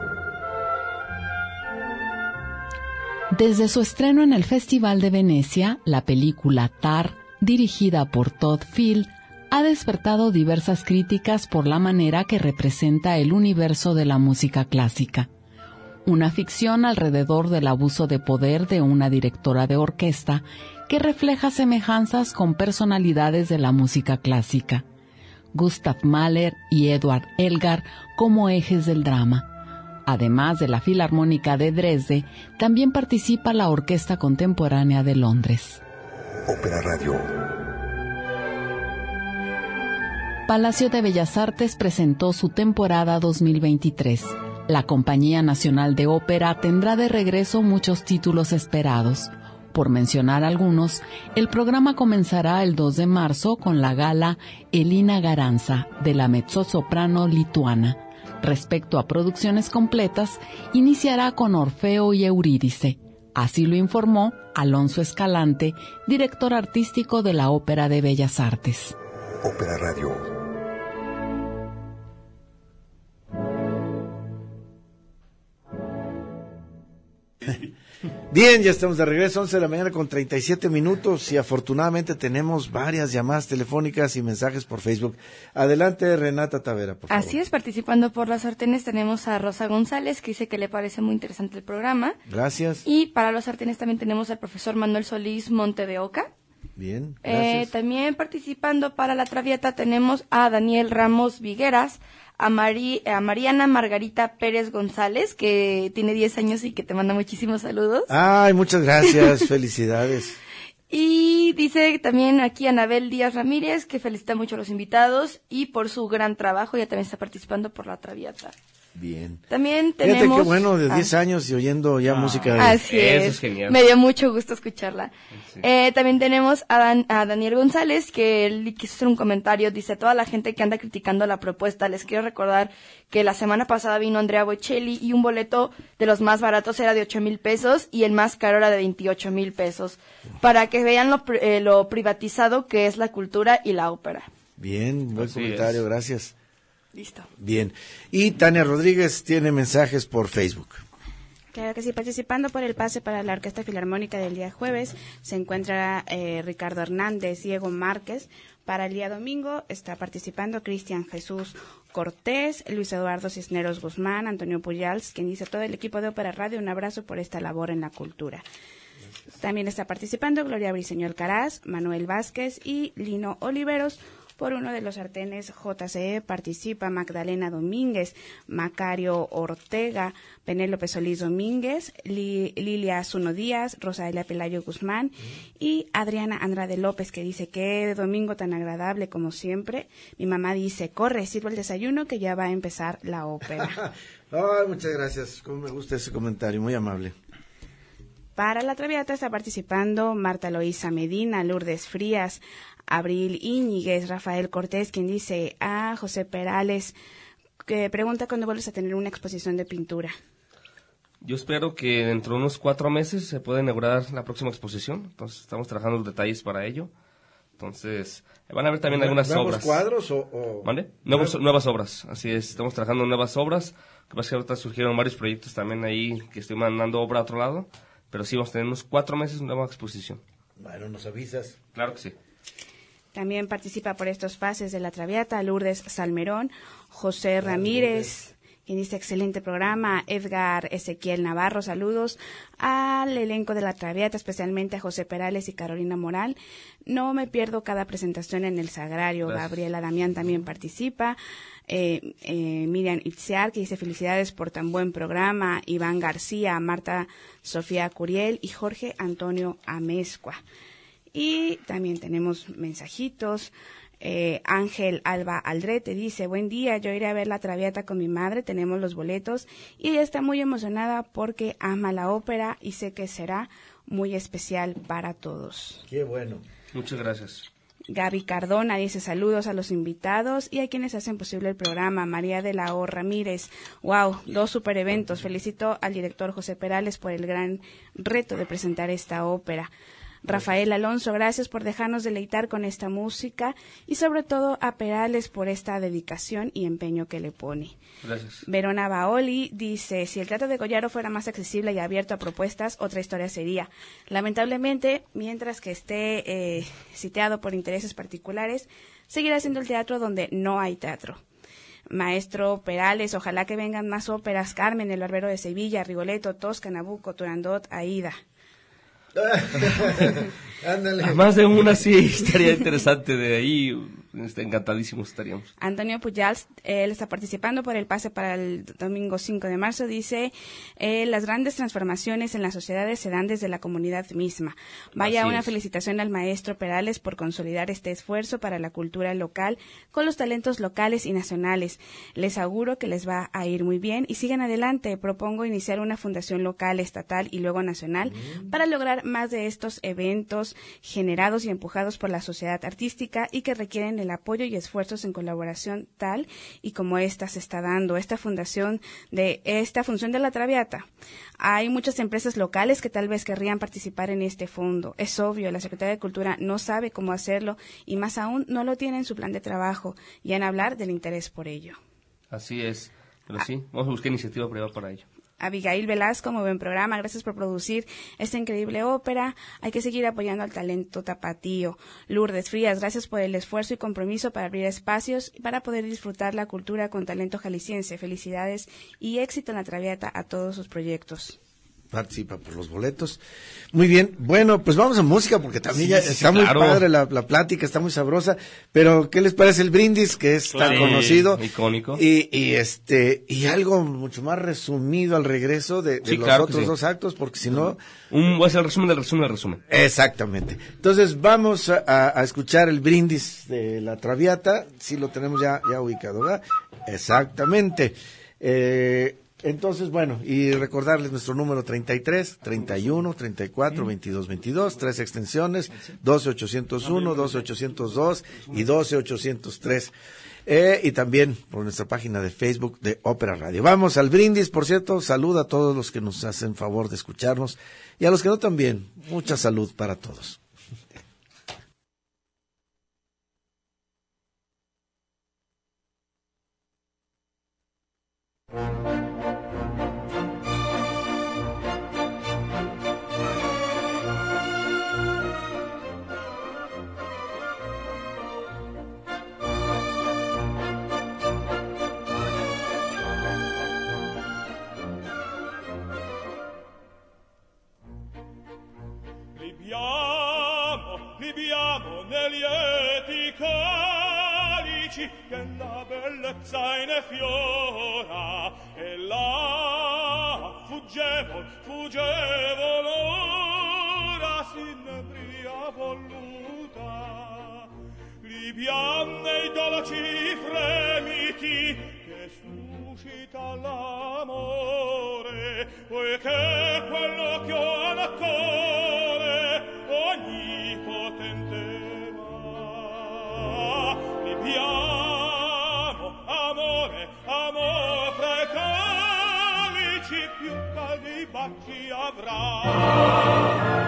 Desde su estreno en el Festival de Venecia, la película Tar, dirigida por Todd Field, ha despertado diversas críticas por la manera que representa el universo de la música clásica. Una ficción alrededor del abuso de poder de una directora de orquesta que refleja semejanzas con personalidades de la música clásica. Gustav Mahler y Edward Elgar como ejes del drama. Además de la Filarmónica de Dresde, también participa la Orquesta Contemporánea de Londres. Ópera Radio. Palacio de Bellas Artes presentó su temporada dos mil veintitrés. La Compañía Nacional de Ópera tendrá de regreso muchos títulos esperados. Por mencionar algunos, el programa comenzará el dos de marzo con la gala Elina Garanza, de la mezzosoprano lituana. Respecto a producciones completas, iniciará con Orfeo y Eurídice. Así lo informó Alonso Escalante, director artístico de la Ópera de Bellas Artes. Ópera Radio. Bien, ya estamos de regreso, once de la mañana con treinta y siete minutos y afortunadamente tenemos varias llamadas telefónicas y mensajes por Facebook. Adelante, Renata Tavera, por favor. Así es, participando por las sartenes tenemos a Rosa González, que dice que le parece muy interesante el programa. Gracias. Y para los sartenes también tenemos al profesor Manuel Solís Monte de Oca. Bien, gracias. Eh, también participando para la Traviata tenemos a Daniel Ramos Vigueras, a, Mari, a Mariana Margarita Pérez González, que tiene diez años y que te manda muchísimos saludos. Ay, muchas gracias, felicidades. Y dice también aquí Anabel Díaz Ramírez, que felicita mucho a los invitados y por su gran trabajo, ya también está participando por la Traviata. Bien. También tenemos... Fíjate qué bueno, de diez ah, años y oyendo ya ah, música. De... Así es, es genial. Me dio mucho gusto escucharla. Sí. Eh, también tenemos a, Dan, a Daniel González, que él quiso hacer un comentario. Dice, toda la gente que anda criticando la propuesta, les quiero recordar que la semana pasada vino Andrea Bocelli y un boleto de los más baratos era de ocho mil pesos y el más caro era de veintiocho mil pesos. Para que vean lo, eh, lo privatizado que es la cultura y la ópera. Bien, buen Así comentario, es. gracias. Listo. Bien. Y Tania Rodríguez tiene mensajes por Facebook. Claro que sí, participando por el pase para la Orquesta Filarmónica del día jueves se encuentra eh, Ricardo Hernández, Diego Márquez. Para el día domingo está participando Cristian Jesús Cortés, Luis Eduardo Cisneros Guzmán, Antonio Pujals, quien dice todo el equipo de Ópera Radio, un abrazo por esta labor en la cultura. También está participando Gloria Briceño Alcaraz, Manuel Vázquez y Lino Oliveros. Por uno de los sartenes J C E participa Magdalena Domínguez, Macario Ortega, Penélope Solís Domínguez, Li, Lilia Azuno Díaz, Rosalia Pelayo Guzmán y Adriana Andrade López, que dice que domingo tan agradable como siempre. Mi mamá dice, corre, sirve el desayuno que ya va a empezar la ópera. Ay, muchas gracias, cómo me gusta ese comentario, muy amable. Para la Traviata está participando Marta Loíza Medina, Lourdes Frías, Abril Íñiguez, Rafael Cortés, quien dice a José Perales, que pregunta cuándo vuelves a tener una exposición de pintura. Yo espero que dentro de unos cuatro meses se pueda inaugurar la próxima exposición, entonces estamos trabajando los detalles para ello. Entonces, van a haber también algunas ¿Nuevos obras. cuadros o...? o... ¿Vale? Nuevos, nuevas obras, así es, estamos trabajando en nuevas obras, que pasa que ahorita surgieron varios proyectos también ahí, que estoy mandando obra a otro lado, pero sí vamos a tener unos cuatro meses una nueva exposición. Bueno, nos avisas. Claro que sí. También participa por estos pases de la Traviata Lourdes Salmerón, José Ramírez, quien dice excelente programa, Edgar Ezequiel Navarro, saludos al elenco de la Traviata, especialmente a José Perales y Carolina Moral. No me pierdo cada presentación en el Sagrario. Gracias. Gabriela Damián también participa. Eh, eh, Miriam Itziar, que dice felicidades por tan buen programa. Iván García, Marta Sofía Curiel y Jorge Antonio Amezcua. Y también tenemos mensajitos. Eh, Ángel Alba Aldrete dice, buen día, yo iré a ver la Traviata con mi madre, tenemos los boletos y ella está muy emocionada porque ama la ópera y sé que será muy especial para todos. Qué bueno. Muchas gracias. Gaby Cardona dice saludos a los invitados y a quienes hacen posible el programa. María de la O Ramírez, wow, dos super eventos. Felicito al director José Perales por el gran reto de presentar esta ópera. Rafael Alonso, gracias por dejarnos deleitar con esta música y sobre todo a Perales por esta dedicación y empeño que le pone. Gracias. Verona Baoli dice, si el teatro de Collaro fuera más accesible y abierto a propuestas, otra historia sería. Lamentablemente, mientras que esté eh, sitiado por intereses particulares, seguirá siendo el teatro donde no hay teatro. Maestro Perales, ojalá que vengan más óperas, Carmen, El Barbero de Sevilla, Rigoletto, Tosca, Nabucco, Turandot, Aida. Ándale. A más de una sí estaría interesante de ahí, encantadísimos estaríamos. Antonio Pujals, él está participando por el pase para el domingo cinco de marzo, dice, eh, las grandes transformaciones en las sociedades se dan desde la comunidad misma. Vaya Así una es. felicitación al maestro Perales por consolidar este esfuerzo para la cultura local con los talentos locales y nacionales. Les auguro que les va a ir muy bien y sigan adelante. Propongo iniciar una fundación local, estatal y luego nacional mm. para lograr más de estos eventos generados y empujados por la sociedad artística y que requieren el apoyo y esfuerzos en colaboración tal y como esta se está dando, esta fundación de esta función de la Traviata. Hay muchas empresas locales que tal vez querrían participar en este fondo. Es obvio, la Secretaría de Cultura no sabe cómo hacerlo y más aún no lo tiene en su plan de trabajo y en hablar del interés por ello. Así es, pero sí, vamos a buscar iniciativa privada para ello. Abigail Velasco, muy buen programa, gracias por producir esta increíble ópera, hay que seguir apoyando al talento tapatío. Lourdes Frías, gracias por el esfuerzo y compromiso para abrir espacios y para poder disfrutar la cultura con talento jalisciense. Felicidades y éxito en la Traviata a todos sus proyectos. Participa por los boletos. Muy bien, bueno, pues vamos a música porque también Sí, ya sí, está claro. muy padre la, la plática, está muy sabrosa, pero ¿qué les parece el brindis que es Claro. tan conocido? Sí, icónico. Y, y este, y algo mucho más resumido al regreso de, de Sí, los claro que otros sí. dos actos, porque si no... Un, voy a hacer el resumen del resumen del resumen. Exactamente. Entonces vamos a, a, a escuchar el brindis de la Traviata, si lo tenemos ya, ya ubicado, ¿verdad? Exactamente. Eh, Entonces, bueno, y recordarles nuestro número treinta y tres, treinta y uno, treinta y cuatro, veintidós, veintidós, tres extensiones, doce ochocientos uno, doce ochocientos dos y doce ochocientos tres. Eh, y también por nuestra página de Facebook de Ópera Radio. Vamos al brindis, por cierto, salud a todos los que nos hacen favor de escucharnos y a los que no también, mucha salud para todos. Libiamo, libiamo nei lieti calici che la bellezza in fiora e là fuggevol, fuggevol ora s'inebria voluta. Libiam nei dolci fremiti che suscita l'amore, poiché quello che ho al cuore ogni potente va. Libiamo, amore, amore, fra i calici più caldi baci avrà.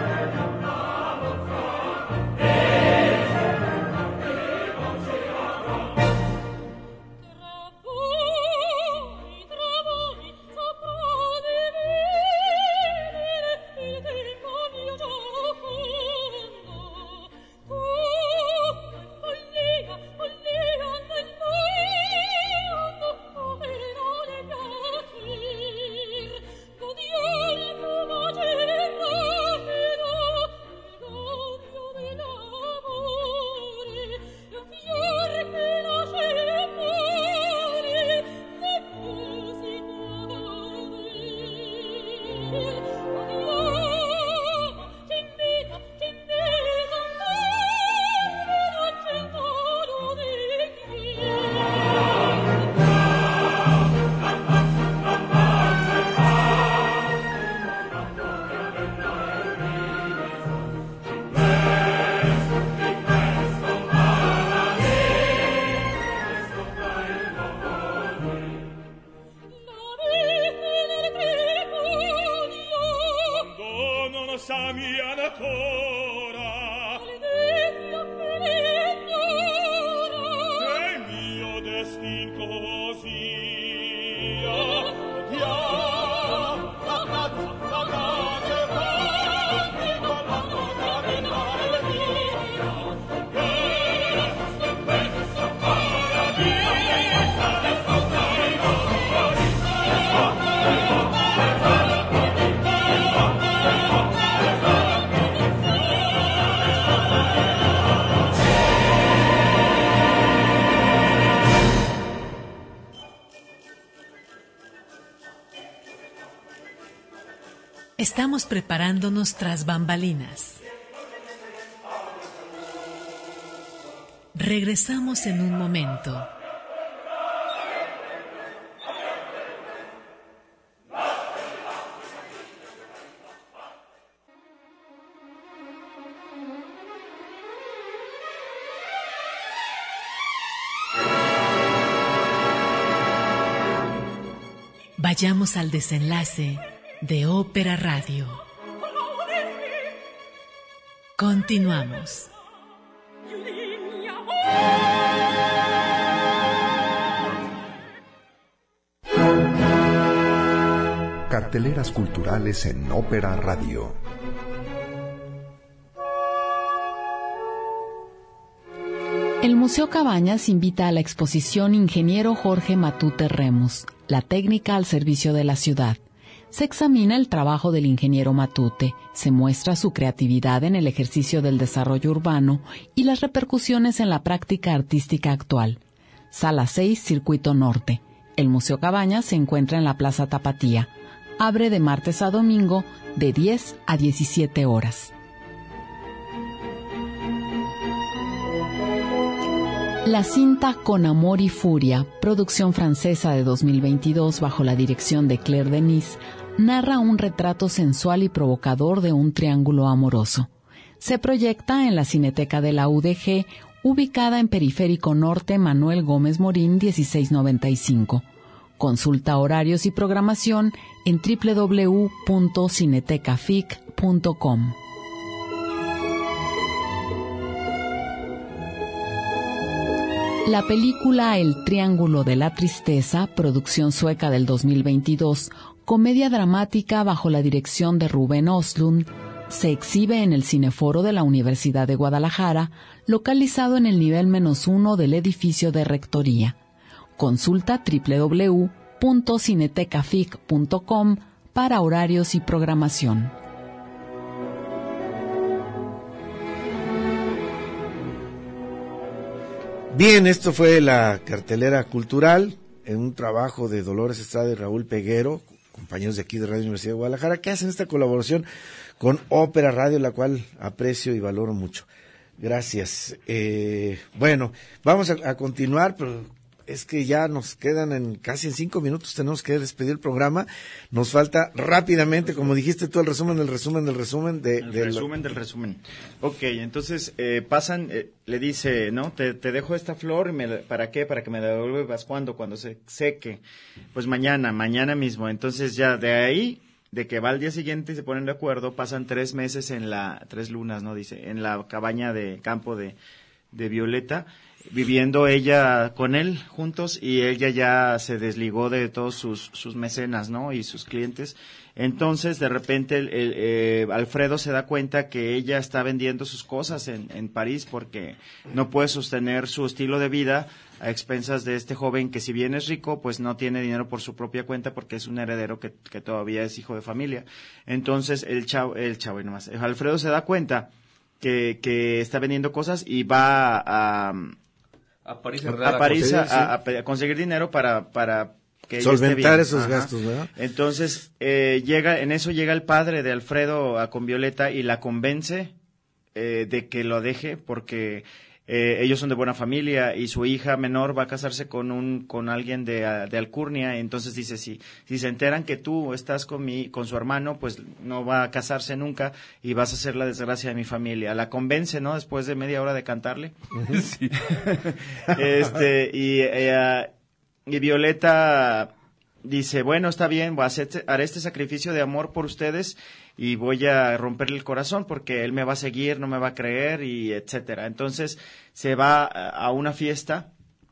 Sa mia natura Estamos preparándonos tras bambalinas. Regresamos en un momento. Vayamos al desenlace de Ópera Radio. Continuamos. Carteleras culturales en Ópera Radio. El Museo Cabañas invita a la exposición Ingeniero Jorge Matute Remus, la técnica al servicio de la ciudad. Se examina el trabajo del ingeniero Matute, se muestra su creatividad en el ejercicio del desarrollo urbano y las repercusiones en la práctica artística actual. Sala seis, Circuito Norte. El Museo Cabañas se encuentra en la Plaza Tapatía. Abre de martes a domingo de diez a diecisiete horas. La cinta Con Amor y Furia, producción francesa de dos mil veintidós bajo la dirección de Claire Denis, narra un retrato sensual y provocador de un triángulo amoroso. Se proyecta en la Cineteca de la U D G, ubicada en Periférico Norte Manuel Gómez Morín dieciséis noventa y cinco. Consulta horarios y programación en doble u doble u doble u punto cinetecafic punto com. La película El Triángulo de la Tristeza, producción sueca del dos mil veintidós, comedia dramática bajo la dirección de Rubén Östlund, se exhibe en el Cineforo de la Universidad de Guadalajara, localizado en el nivel menos uno del edificio de Rectoría. Consulta doble u doble u doble u punto cinetecafic punto com para horarios y programación. Bien, esto fue la cartelera cultural, en un trabajo de Dolores Estrada y Raúl Peguero, compañeros de aquí de Radio Universidad de Guadalajara, que hacen esta colaboración con Ópera Radio, la cual aprecio y valoro mucho. Gracias. Eh, bueno, vamos a, a continuar, pero es que ya nos quedan en casi en cinco minutos, tenemos que despedir el programa. Nos falta rápidamente, como dijiste tú, el resumen del resumen del resumen de, el de resumen lo... del resumen. Ok, entonces eh, pasan, eh, le dice, ¿no? Te, te dejo esta flor, y me, ¿para qué? Para que me la devuelvas cuando, cuando se seque. Pues mañana, mañana mismo. Entonces ya de ahí, de que va al día siguiente y se ponen de acuerdo, pasan tres meses en la, tres lunas, ¿no? Dice, en la cabaña de campo de, de Violeta, viviendo ella con él juntos, y ella ya se desligó de todos sus, sus mecenas, ¿no? Y sus clientes. Entonces, de repente, el, el, eh, Alfredo se da cuenta que ella está vendiendo sus cosas en, en París porque no puede sostener su estilo de vida a expensas de este joven que, si bien es rico, pues no tiene dinero por su propia cuenta porque es un heredero que, que todavía es hijo de familia. Entonces, el chavo, el chavo y nomás, Alfredo se da cuenta que, que está vendiendo cosas y va a... A París, a, París a, a, a, a conseguir dinero para, para que solventar esos Ajá. gastos, ¿verdad? Entonces, eh, llega, en eso llega el padre de Alfredo a, con Violeta y la convence eh, de que lo deje porque eh, ellos son de buena familia y su hija menor va a casarse con un, con alguien de, de Alcurnia. Entonces dice, si, si se enteran que tú estás con mi, con su hermano, pues no va a casarse nunca y vas a ser la desgracia de mi familia. La convence, ¿no? Después de media hora de cantarle. Sí. este, y, eh, y Violeta dice, bueno, está bien, voy a hacer, haré este sacrificio de amor por ustedes y voy a romperle el corazón porque él me va a seguir, no me va a creer, y etcétera. Entonces se va a una fiesta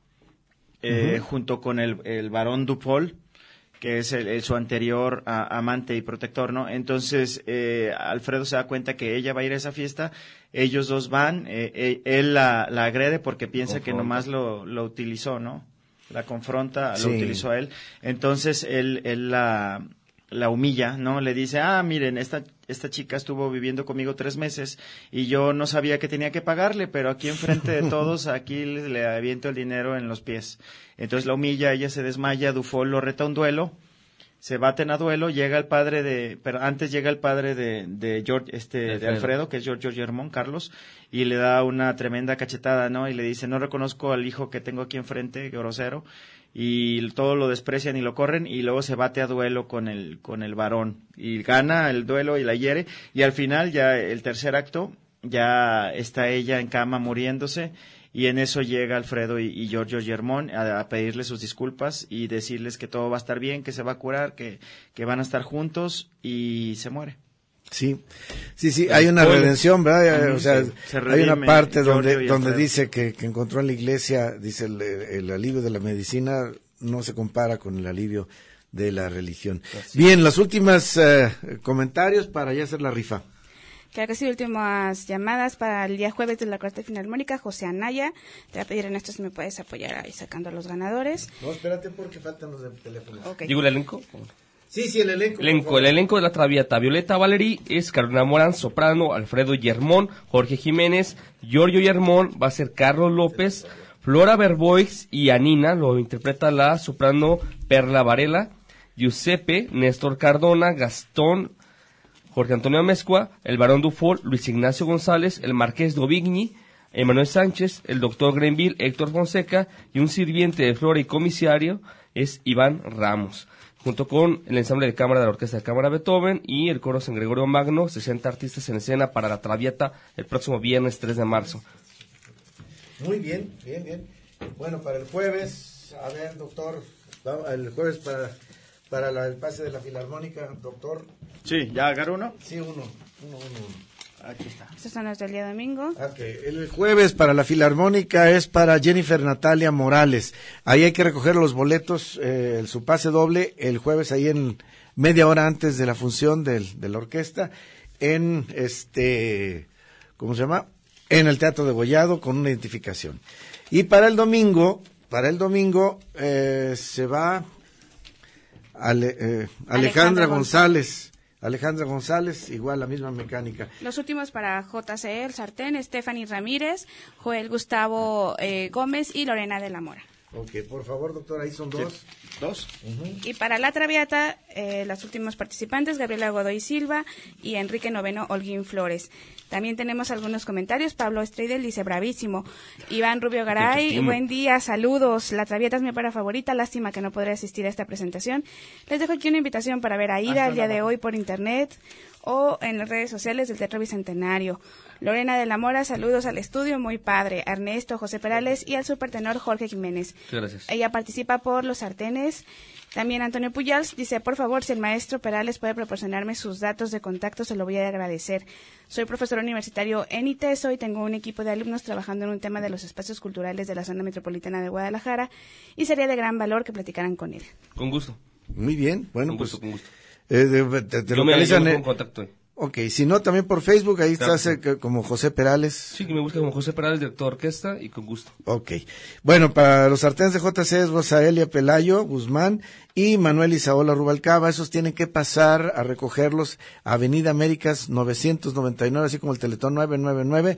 eh, uh-huh. junto con el, el barón Dupol, que es el, el, su anterior a, amante y protector, ¿no? Entonces eh, Alfredo se da cuenta que ella va a ir a esa fiesta, ellos dos van, eh, eh, él la, la agrede porque piensa Confronta. que nomás lo, lo utilizó, ¿no? La confronta, sí. Lo utilizó a él. Entonces él, él la... la humilla, ¿no? Le dice, ah, miren, esta esta chica estuvo viviendo conmigo tres meses y yo no sabía que tenía que pagarle, pero aquí enfrente de todos, aquí le, le aviento el dinero en los pies. Entonces la humilla, ella se desmaya, Dufol lo reta a un duelo, se baten a duelo, llega el padre de, pero antes llega el padre de, de George, este, Alfredo. de Alfredo, que es Giorgio Germón, Carlos, y le da una tremenda cachetada, ¿no? Y le dice, no reconozco al hijo que tengo aquí enfrente, grosero, y todo lo desprecian y lo corren, y luego se bate a duelo con el, con el varón, y gana el duelo y la hiere, y al final, ya el tercer acto, ya está ella en cama muriéndose, y en eso llega Alfredo y, y Giorgio Germón a, a pedirle sus disculpas y decirles que todo va a estar bien, que se va a curar, que, que van a estar juntos, y se muere. Sí, sí, sí, hay una redención, ¿verdad? O sea, se hay una parte donde, donde Alfredo. dice que, que encontró en la iglesia, dice, el, el alivio de la medicina no se compara con el alivio de la religión. Así. Bien, las últimas eh, comentarios para ya hacer la rifa. Claro que sí, últimas llamadas para el día jueves de la Cuarta Filarmónica. José Anaya, te voy a pedir en esto si me puedes apoyar ahí sacando a los ganadores. No, espérate porque faltan los de teléfono. Okay. ¿Digo el elenco? Sí, sí, el elenco. Elenco, el elenco de la Traviata: Violeta Valerí, es Carolina Morán, soprano; Alfredo Germón, Jorge Jiménez; Giorgio Germón, va a ser Carlos López; Flora Berboix y Anina, lo interpreta la soprano Perla Varela; Giuseppe, Néstor Cardona; Gastón, Jorge Antonio Amezcua; el Barón Dufol, Luis Ignacio González; el Marqués d'Aubigny, Emanuel Sánchez; el doctor Grenville, Héctor Fonseca; y un sirviente de Flora y comisario es Iván Ramos, junto con el ensamble de cámara de la Orquesta de Cámara Beethoven y el coro San Gregorio Magno. Sesenta artistas en escena para la Traviata el próximo viernes tres de marzo. Muy bien, bien, bien. Bueno, para el jueves, a ver, doctor, el jueves para, para la, el pase de la Filarmónica, doctor. Sí, ¿ya agarro uno? Sí, uno, uno, uno, uno. Aquí está. Estos son los del día domingo. Okay. El jueves para la Filarmónica es para Jennifer Natalia Morales. Ahí hay que recoger los boletos, eh, su pase doble, el jueves ahí en media hora antes de la función del, de la orquesta, en este, ¿cómo se llama? En el Teatro de Gollado, con una identificación. Y para el domingo, para el domingo eh, se va Ale, eh, Alejandra, Alejandra González. Alejandra González, igual la misma mecánica. Los últimos para J C E, el Sartén, Stephanie Ramírez, Joel Gustavo eh, Gómez y Lorena de la Mora. Ok, por favor, doctor, ahí son dos. Sí. ¿Dos? Uh-huh. Y para la Traviata, eh, los últimos participantes, Gabriela Godoy Silva y Enrique Noveno Holguín Flores. También tenemos algunos comentarios. Pablo Estreidel dice, bravísimo. Iván Rubio Garay, buen día, saludos. La Traviata es mi ópera favorita, lástima que no podré asistir a esta presentación. Les dejo aquí una invitación para ver a Ida el día de hoy por internet o en las redes sociales del Teatro Bicentenario. Lorena de la Mora, saludos al estudio, muy padre. Ernesto, José Perales y al supertenor Jorge Jiménez. Muchas gracias. Ella participa por los sartenes. También Antonio Puyals dice, por favor, si el maestro Perales puede proporcionarme sus datos de contacto, se lo voy a agradecer. Soy profesor universitario en ITESO y tengo un equipo de alumnos trabajando en un tema de los espacios culturales de la zona metropolitana de Guadalajara y sería de gran valor que platicaran con él. Con gusto. Muy bien, bueno, con pues... Gusto, con gusto. Eh, de, te, te yo me, yo me pongo en en contacto. Ok, si no, también por Facebook, ahí claro. Estás eh, como José Perales. Sí, que me busca como José Perales, director de orquesta, y con gusto. Ok. Bueno, para los sartenes de J C es Rosaelia Pelayo Guzmán y Manuel Isaola Rubalcaba. Esos tienen que pasar a recogerlos a Avenida Américas novecientos noventa y nueve, así como el Teletón nueve nueve nueve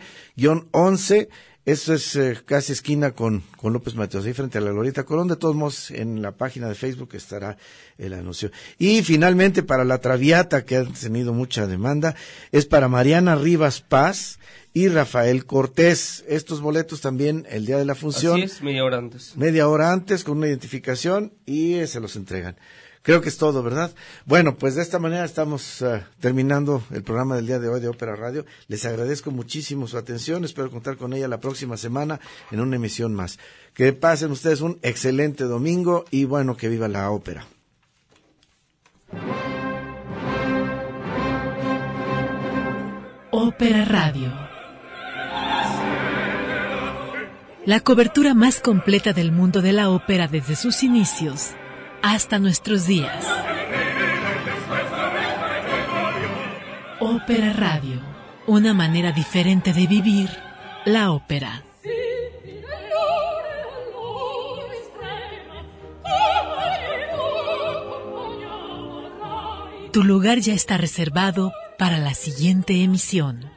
once. Eso es eh, casi esquina con, con López Mateos, ahí frente a la Glorieta Colón. De todos modos, en la página de Facebook estará el anuncio. Y finalmente, para la Traviata, que ha tenido mucha demanda, es para Mariana Rivas Paz y Rafael Cortés. Estos boletos también el día de la función. Así es, media hora antes. Media hora antes, con una identificación, y eh, se los entregan. Creo que es todo, ¿verdad? Bueno, pues de esta manera estamos uh, terminando el programa del día de hoy de Ópera Radio. Les agradezco muchísimo su atención. Espero contar con ella la próxima semana en una emisión más. Que pasen ustedes un excelente domingo y bueno, que viva la ópera. Ópera Radio. La cobertura más completa del mundo de la ópera desde sus inicios hasta nuestros días. Ópera Radio, una manera diferente de vivir la ópera. Tu lugar ya está reservado para la siguiente emisión.